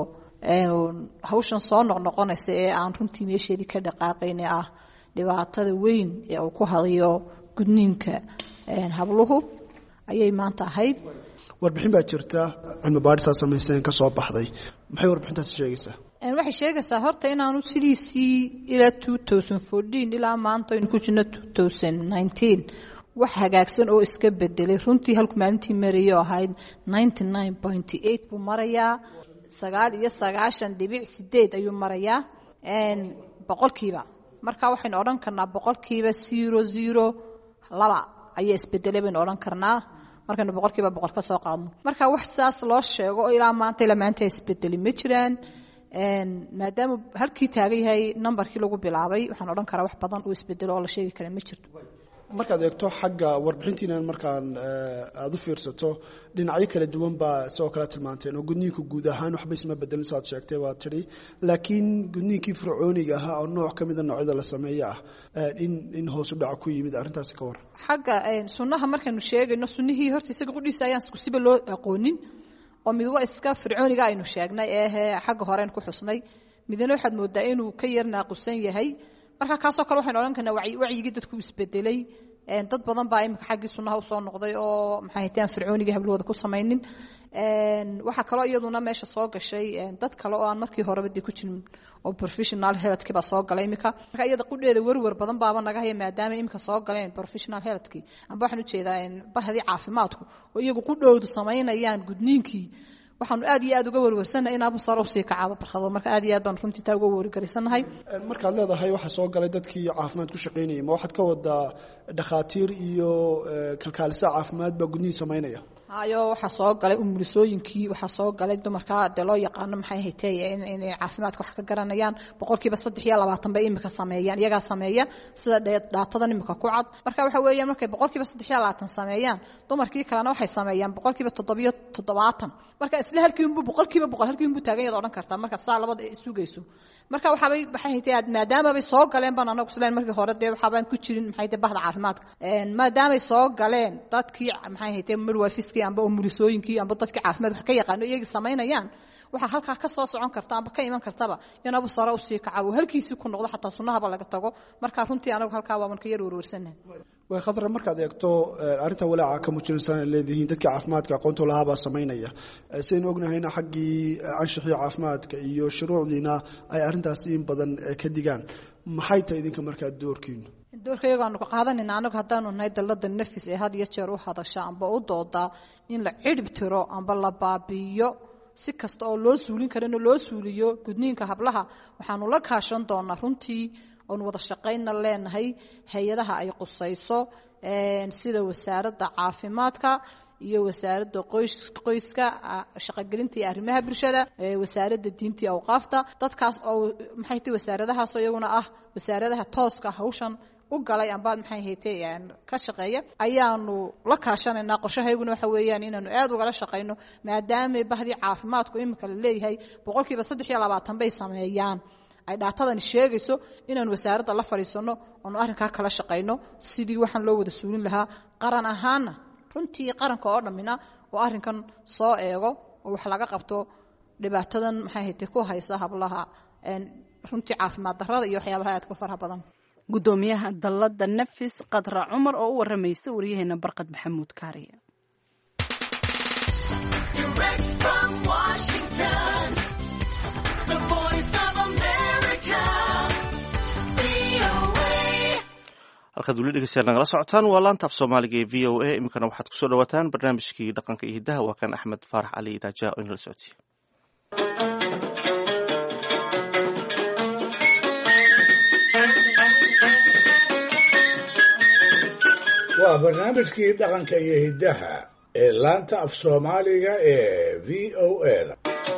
hawshan soo noqnoqonaysa ee aan runtii meesheedii ka dhaqaaqayn ah dhibaatada weyn ee uu ku hadayo gudniinka habluhu ayay maanta ahayd. warbixin baa jirta cilmi baadhisaa samayseen ka soo baxday, maxay warbixintaasi sheegaysaa? waxay sheegaysaa horta inaanu sidiisii ilaa two thousand fourteen ilaa maanta aynu ku jirno two thousand nineteen wax hagaagsan oo iska bedelay. runtii halku maalintii marayay oo ahayd ninety nine point eight buu marayaa, sagaal iyo sagaashan dhibic sideed ayuu marayaa boqolkiiba. marka waxaynu odhan karnaa boqolkiiba zero zero laba ayaa isbedelay baynu odhan karnaa markaynu boqolkiiba boqol ka soo qaadno. marka wax saas loo sheego oo ilaa maanta ilaa maanta isbedeli ma jiraan. maadaama halkii taagan yahay nambarkii lagu bilaabay, waxaan odhan karaa wax badan uu isbedelo oo la sheegi kara ma jirto. markaad eegto xagga warbixintiinan markaan aada u fiirsato dhinacyo kala duwan baa sidoo kale tilmaanteen oo gudniinku guud ahaan waxba isma bedelin saad sheegtay waa tidhi, laakiin gudniinkii fircooniga ahaa oo nooc ka mida noocyada la sameeyo ah in in hoos u dhaca ku yimid arrintaasi ka waran. xagga sunnaha markaynu sheegayno sunnihii horta isaga qudhiisa ayaan isku siba loo aqoonin oo mid waa iska fircooniga aynu sheegnay ee xagga horeen ku xusnay, midna waxaad moodaa inuu ka yar naaqusan yahay. marka kaasoo kale waxaynu odhan karnaa wacyigii dadku isbedelay. dad badan baa imika xaggii sunnaha usoo noqday oo maxay hataan fircoonigii hablahooda ku samaynin. waxaa kaloo iyaduna meesha soo gashay dad kale oo aan markii horeba dee ku jirin oo professional healthkii baa soo galay imika. marka iyada qudheeda werwer badan baaba naga haya maadaama imika soo galeen professional healthkii, amba waxaan ujeedaa bahdii caafimaadku oo iyagu qudhoodu samaynayaan gudniinkii. waxaanu aad iyo aad uga warwarsanahay in abu saro sii kacaabo barkado. marka aad iyo aad baan runtii taa uga wargarisanahay. markaad leedahay waxaa soo galay dadkii caafimaad ku shaqaynayay, ma waxaad ka wadaa dhakhaatiir iyo kalkaalisa caafimaad baa gudniin samaynaya? hayo waxaa soo galay umulisooyinkii, waxaa soo galay dumarka dee loo yaqaano maxay haytay inay caafimaadka wax ka garanayaan. boqolkiiba saddex iyo labaatan bay imika sameeyaan, iyagaa sameeya sida dhaatadan imika ku cad. marka waxa weeyaan markay boqolkiiba saddex iyo labaatan sameeyaan, dumarkii kalena waxay sameeyaan boqolkiiba toddobiyo toddobaatan. marka isla halkii unbuu boqolkiiba boqol halkii unbuu taagan yaad odhan kartaa markaad saa labada sugayso. marka waxaabay maxay haytay maadaama bay soo galeen baan anagu isleen markii hore dee waxaabaan ku jirin maxay haytay bahda caafimaadka. maadaamay soo galeen dadkii maxay haytay midwife amba umulisooyinkii amba dadkii caafimaad wax ka yaqaano iyagii samaynayaan, waxaa halkaa ka soo socon karta amba ka iman kartaba inabu sare usii kacawo halkiisii ku noqdo xataa sunnahaba laga tago markaa runtii anagu halkaa waa marka yar warwarsannahay way khadra markaad eegto arrinta walaaca ka muujinaysan ay leedihiin dadka caafimaadka aqoonta lahaabaa samaynaya saynu ognahayna xaggii anshaxii caafimaadka iyo shuruucdiina ay arrintaasi in badan ka digaan maxay tahay idinka markaa doorkiinu doorka iyagaanu ka qaadanayna anagu haddaanu nahay dalada nafis ee had iyo jeer u hadasha amba u doodaa in la cidhib tiro amba la baabi'iyo si kasta oo loo suulin karana loo suuliyo gudniinka hablaha waxaanu la kaashan doonaa runtii oon wada shaqayna leenahay hay-adaha ay qusayso sida wasaaradda caafimaadka iyo wasaaradda qoyska shaqogelinta iyo arrimaha bulshada wasaaradda diinta iyo awqaafta dadkaas oo maxay tahay wasaaradahaas iyaguna ah wasaaradaha tooska hawshan u galay amba maxay haytay ka shaqeeya ayaanu la kaashanaynaa qorshahayguna waxa weeyaan inaanu aad ugala shaqayno maadaama bahdii caafimaadku imika la leeyahay boqolkiiba saddex iyo labaatan bay sameeyaan ay dhaatadani sheegayso inaanu wasaaradda la fadhiisano oonu arrinkaa kala shaqayno sidii waxaan loo wada suulin lahaa qaran ahaana runtii qaranka oo dhammina oo arrinkan soo eego oo wax laga qabto dhibaatadan maxay haytay ku haysa hablaha runtii caafimaad darrada iyo waxyaabaha aad ku faraha badan gudoomiyaha dalada nafis qadra cumar oo u waramaysa waryaheena barqad maxamuud kaariye halkaad weli dhegeystayaal nagala socotaan waa laanta af soomaaliga ee v o a iminkana waxaad kusoo dhawaataan barnaamijkii dhaqanka iyo hiddaha waa kan axmed faarax cali idaaja oo inala socodsiiya waa barnaamijkii dhaqanka iyo hiddaha ee laanta af soomaaliga ee v o a da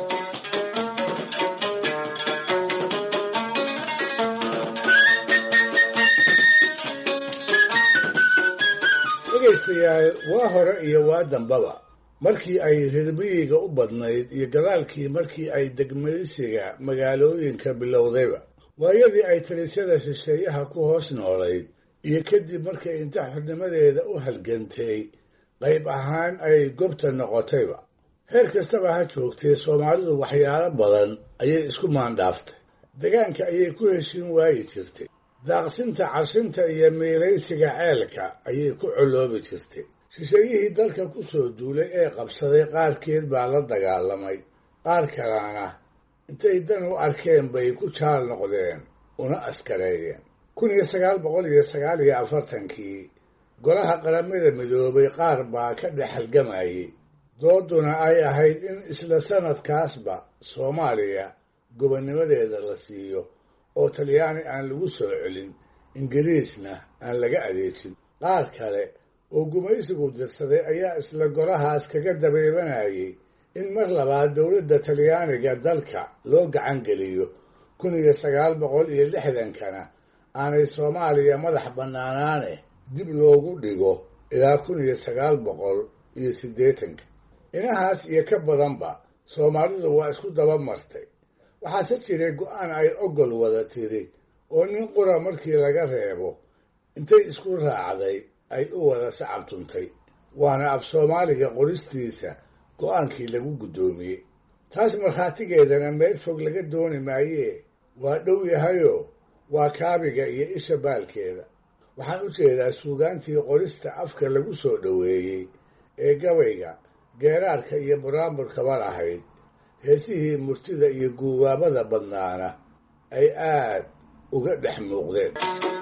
dhegaystayaal waa hore iyo waa dambaba markii ay reermiyiga u badnayd iyo gadaalkii markii ay degmaysiga magaalooyinka bilowdayba waayadii ay talisyada shisheeyaha ku hoos noolayd iyo kadib markay inta xornimadeeda u halgantay qayb ahaan ay gobta noqotayba heer kastaba ha joogtee soomaalidu waxyaalo badan ayay isku maandhaaftay degaanka ayay ku heshin waayi jirtay daaqsinta cashinta iyo miilaysiga ceelka ayay ku coloobi jirtay shisheeyihii dalka ku soo duulay ee qabsaday qaarkeed baa la dagaalamay qaar kalena intay dan u arkeen bay ku jaal noqdeen una askareeyeen kun iyo sagaal boqol iyo sagaal iyo afartankii golaha qaramada midoobay qaar baa ka dhex halgamayay dooduna ay ahayd in isla sanadkaasba soomaaliya gobonnimadeeda la siiyo oo talyaani aan lagu soo celin ingiriisna aan laga adeejin qaar kale oo gumaysigu dirsaday ayaa isla golahaas kaga dabeebanayay in mar labaad dowladda talyaaniga dalka loo gacan geliyo kun iyo sagaal boqol iyo lixdankana aanay soomaaliya madax bannaanaane dib loogu dhigo ilaa kun iyo sagaal boqol iyo siddeetanka inahaas iyo ka badanba soomaalidu waa isku daba martay waxaase jiray go-aan ay ogol wada tiri oo nin qura markii laga reebo intay isku raacday ay u wada sacab tuntay waana af soomaaliga qoristiisa go-aankii lagu guddoomiyey taas markhaatigeedana meel fog laga dooni maayee waa dhow yahayoo waa kaabiga iyo isha baalkeeda waxaan u jeedaa suugaantii qorista afka lagu soo dhoweeyey ee gabayga geeraarka iyo buraanburkaba lahayd heesihii murtida iyo guubaabada badnaana ay aad uga dhex muuqdeen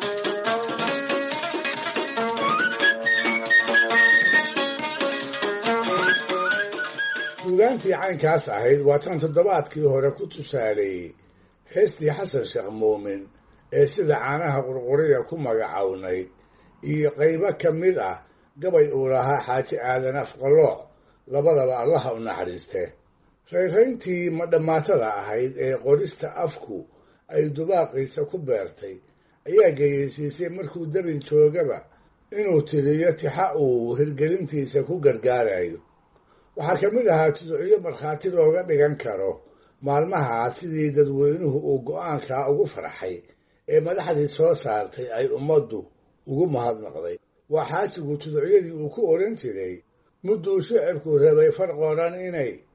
suugaantii caynkaas ahayd waa tan toddobaadkii hore ku tusaaleeyey heestii xasan sheekh muumin ee sida caanaha qurquriya ku magacownayd iyo qaybo ka mid ah gabay uu lahaa xaaji aadan afqalooc labadaba allaha u naxariistee rayrayntii madhammaatada ahayd ee qorista afku ay dubaaqiisa ku beertay ayaa geyeysiisay markuu dabin joogaba inuu tiriyo tixa uu hirgelintiisa ku gargaarayo waxaa ka mid ahaa tuducyo markhaati looga dhigan karo maalmahaa sidii dadweynuhu uu go-aankaa ugu farxay ee madaxdii soo saartay ay ummaddu ugu mahadnaqday waa xaajigu tuducyadii uu ku odhan jiray mudduu shicibku rabay farqoodhan inay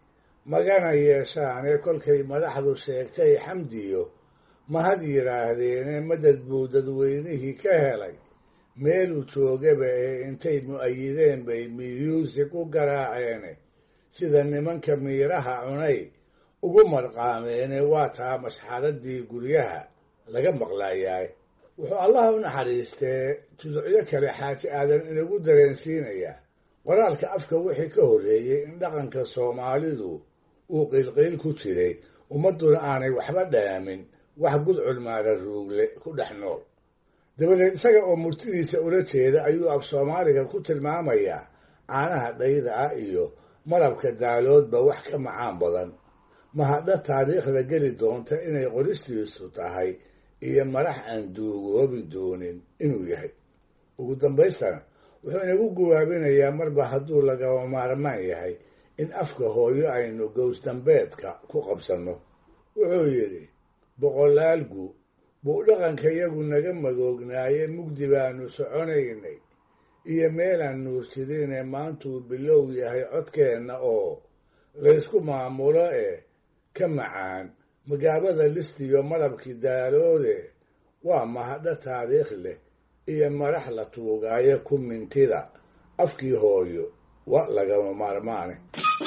magana yeeshaanee kolkay madaxdu sheegtay xamdiyo mahad yidhaahdeene madad buu dadweynihii ka helay meeluu joogaba ee intay mu'ayideen bay miyuusig u garaaceene sida nimanka miiraha cunay ugu marqaameene waa taa mashxaradii guryaha laga maqlaayaay wuxuu allah u naxariistee tuducyo kale xaaji aadan inagu dareensiinayaa qoraalka afka wixii ka horreeyey in dhaqanka soomaalidu uu qiilqiil ku jiray ummadduna aanay waxba dhaamin wax gudcul maara ruugle ku dhex nool dabadeed isaga oo murtidiisa ula jeeda ayuu af soomaaliga ku tilmaamayaa caanaha dhayda ah iyo malabka daaloodba wax ka macaan badan mahadha taariikhda geli doonta inay qoristiisu tahay iyo madax aan duugoobi doonin inuu yahay ugu dambaystana wuxuu inagu guwaabinayaa marba hadduu lagaba maarmaan yahay in afka hooyo aynu gowsdambeedka ku qabsanno wuxuu yidhi boqolaalgu buu dhaqanka yagu naga magoognaaye mugdi baanu soconaynay iyo meelaan nuurjidinee maantuu bilow yahay codkeenna oo laysku maamulo ee ka macaan magaabada listiyo malabkii daaloode waa mahadho taariikh leh iyo madax la tuugaayo ku mintida afkii hooyo wa lagama maarmaane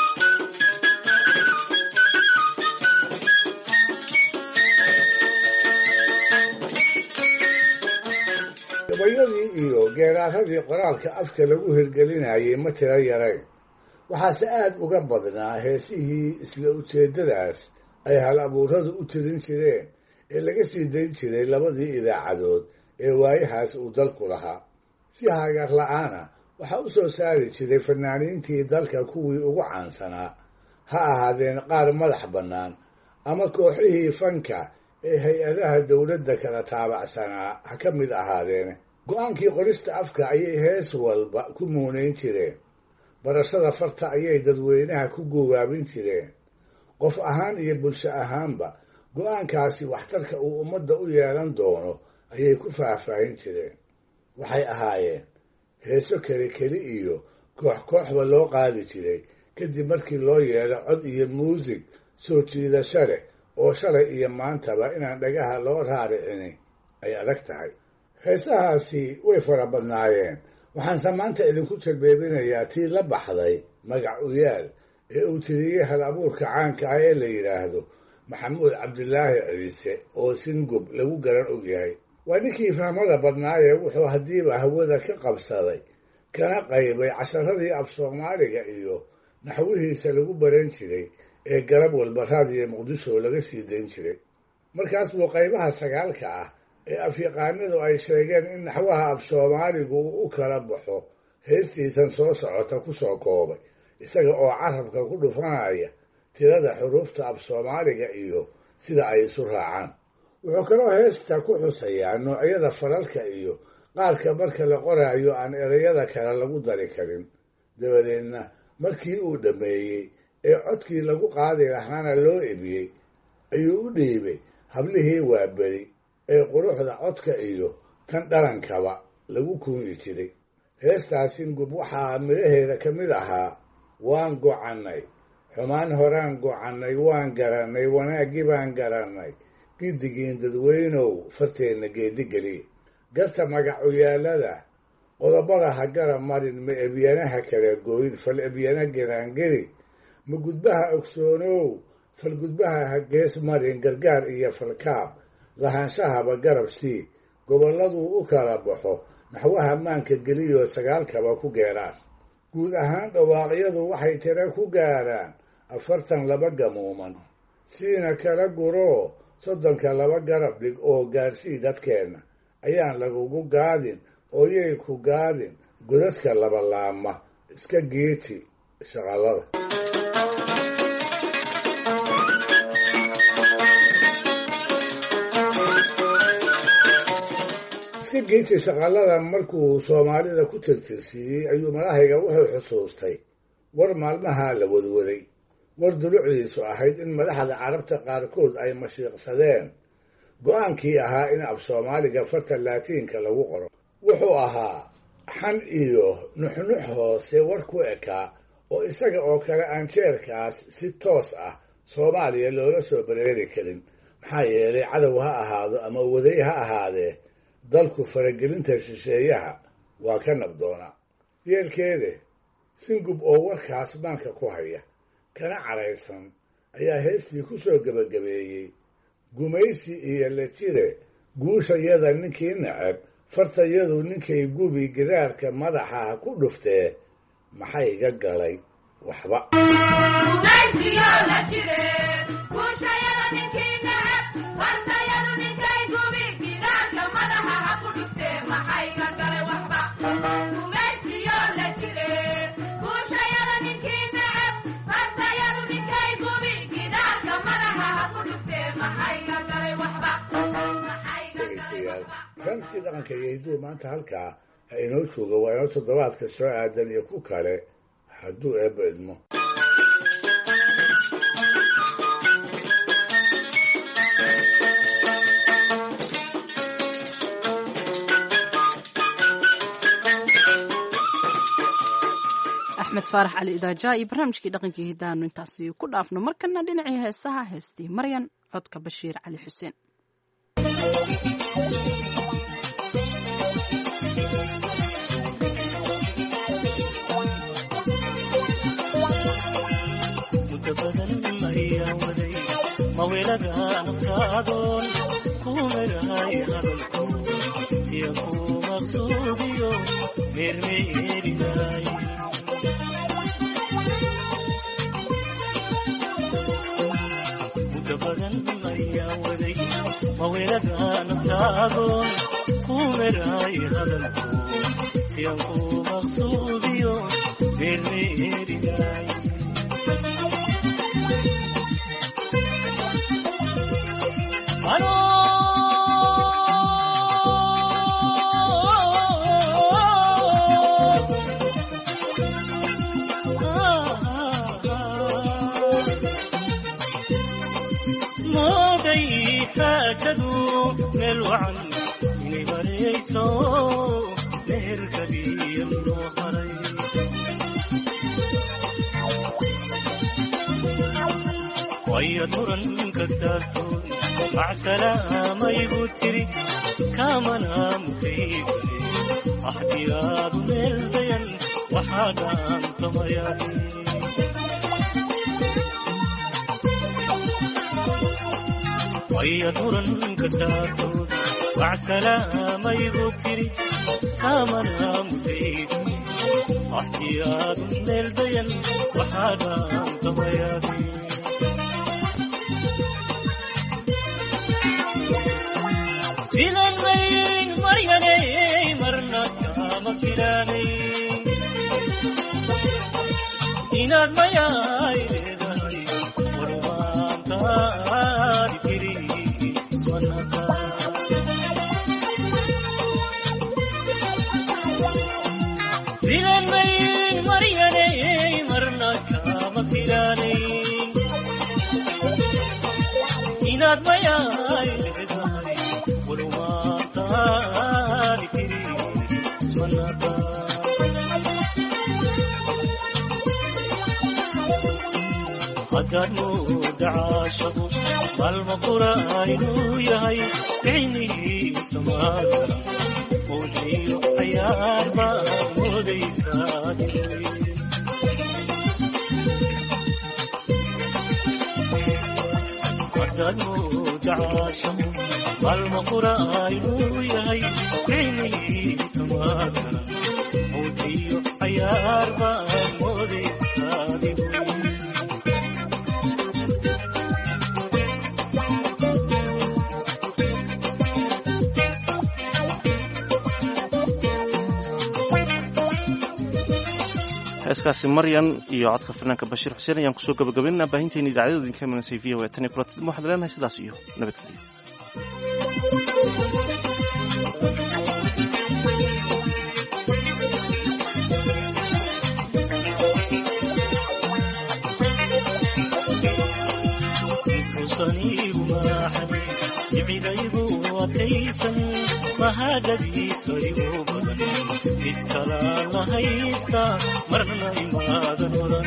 gabayadii iyo geeraaradii qoraalka afka lagu hirgelinayay ma tiro yarayn waxaase aad uga badnaa heesihii isla ujeeddadaas ay hal abuuradu u tirin jireen ee laga sii dayn jiray labadii idaacadood ee waayahaas uu dalku lahaa si hagaar la-aana waxaa u soo saari jiray fanaaniintii dalka kuwii ugu caansanaa ha ahaadeen qaar madax bannaan ama kooxihii fanka ee hay-adaha dowladda kala taabacsanaa ha ka mid ahaadeene go-aankii qorista afka ayay hees walba ku muunayn jireen barashada farta ayay dadweynaha ku guwaabin jireen qof ahaan iyo bulsho ahaanba go-aankaasi waxtarka uu ummadda u yeelan doono ayay ku faahfaahin jireen waxay ahaayeen heeso keli keli iyo koox kooxba loo qaadi jiray kadib markii loo yeelo cod iyo muusig soo jiidasho leh oo shalay iyo maantaba inaan dhagaha loo raaricini ay adag tahay heesahaasi way fara badnaayeen waxaanse maanta idinku jarbeebinayaa tii la baxday magac uyaal ee uu tiriyey hal abuurka caanka ah ee la yidhaahdo maxamuud cabdilaahi ciise oo singub lagu garan og yahay waa ninkii fahmada badnaayee wuxuu haddiiba hawada ka qabsaday kana qaybay casharadii af soomaaliga iyo naxwihiisa lagu baran jiray ee garab walba raadiyo muqdisho laga sii dayn jiray markaas buu qaybaha sagaalka ah ee afyaqaanadu ay sheegeen in naxwaha af soomaaligu uu u kala baxo heestiisan soo socota ku soo koobay isaga oo carabka ku dhufanaya tirada xuruufta af soomaaliga iyo sida ay isu raacaan wuxuu kaloo heesta ku xusayaa noocyada falalka iyo qaarka marka la qoraayo aan ereyada kale lagu dari karin dabadeedna markii uu dhammeeyey ee codkii lagu qaadi lahaana loo ebiyey ayuu u dhiibay hablihii waaberi ee quruxda codka iyo tan dhalankaba lagu kuunyi jiray heestaas singub waxaa midhaheeda ka mid ahaa waan gocannay xumaan horaan gocannay waan garannay wanaaggii baan garannay giddigiin dadweynow farteenna geedigeliya garta magacuyaalada qodobada ha garab marin ma ebyanaha kala gooyin fal ebyana geraangeri ma gudbaha ogsoonow fal gudbaha ha gees marin gargaar iyo falkaab lahaanshahaba garab sii gobolladuu u kala baxo naxwaha maanka geliyoo sagaalkaba ku geeraan guud ahaan dhawaaqyadu waxay tiro ku gaaraan afartan laba gamuuman siina kala guroo soddonka laba garab dhig oo gaarsii dadkeenna ayaan lagugu gaadin oo yay ku gaadin godadka labalaama iska geeji shaqallada iska geeji shaqallada markuu soomaalida ku tirtirsiiyey ayuu malahayga wuxuu xusuustay war maalmaha la wadwaday war dulucdiisu ahayd in madaxda carabta qaarkood ay mashiiqsadeen go-aankii ahaa in af soomaaliga farta laatiinka lagu qoro wuxuu ahaa xan iyo nuxnux hoose war ku ekaa oo isaga oo kale aan jeerkaas si toos ah soomaaliya loola soo bareeri karin maxaa yeelay cadow ha ahaado ama waday ha ahaadee dalku faragelinta shisheeyaha waa ka nabdoona yeelkeede singub oo warkaas maanka ku haya kana caraysan ayaa heestii ku soo gebagabeeyey gumaysi iyo la jire guushayada ninkii neceb fartayadu ninkay gubi gidaarka madaxa ha ku dhuftee maxay iga galay waxba barnaamijkii dhaqanka iyo hidduu maanta halkaa ha inoo jooga waa inoo toddobaadka soo aadan iyo ku kale hadduu eebba idmo axmed faarax cali idaaja iyo barnaamijkii dhaqankii hiddaanu intaasi ku dhaafno markana dhinacii heesaha heestii maryan codka bashiir cali xuseen mawelada nafkaadoon ku merahay hadalko iyo ku maqsuudiyo meermeerinay muda badan ayaa waday mawelada nafkaadoon ku merahay hadalko iyo ku maqsuudiyo meermeerinay mooday xaajadu meel wacan inay marayso meherkadiya loo haray waya turanka taagtoon macsalaamayigu tiri kaamana mutaysane axdiyaadu meel dayan waxaa dhaantamayani waya turanka taagtoon macsalaamayigu tiri kaamana mutaysane axdiyaadu meel dayan waxaa dhaantamayani filan mayn maryanay marna kama filanayn inaad mayaay leedahay warwaantaadi tiri ismanaka filan mayn maryanay marna kama filanayn inaad mayaay leedahay haddaad mooda caashaqu maalma qura inuu yahay ficnihiisa maadara mawxiyo cayaar baad moodaysaa haddaad mooda caashaqu maalma qura inuu yahay ficnihiisa maadara mawxiyo cayaar baad moodaysaa heeskaasi maryan iyo codka fanaanka bashiir xuseen ayaan kusoo gabagabaynaa baahinteena idaacadda idinka imanasay v o a tan iyo kulanti waxaad leenahay sidaas iyo nabadgelyo intuusan iigu maaxan ibidaygu adkaysan mahadhadiiso igu badan mid kalaa la haysta marna imaadan oran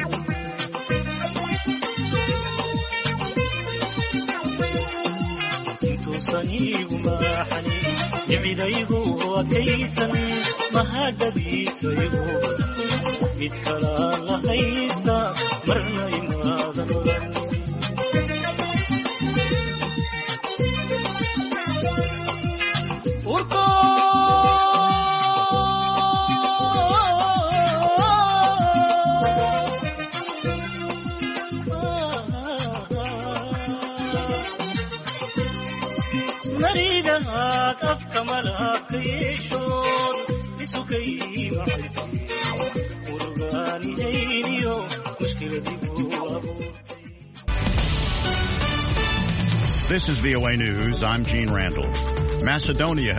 intuusan igu maaxani nicidaygu adkaysan mahadhadiiso igu badan mid kalaa la haysta marna imaadan oran urko maridaad afka malaabka yeeshood isukay maxaysi urugaanihayniyo mushkiladigu abuurtay. This is V O A News. I'm Gene Randall. Macedonia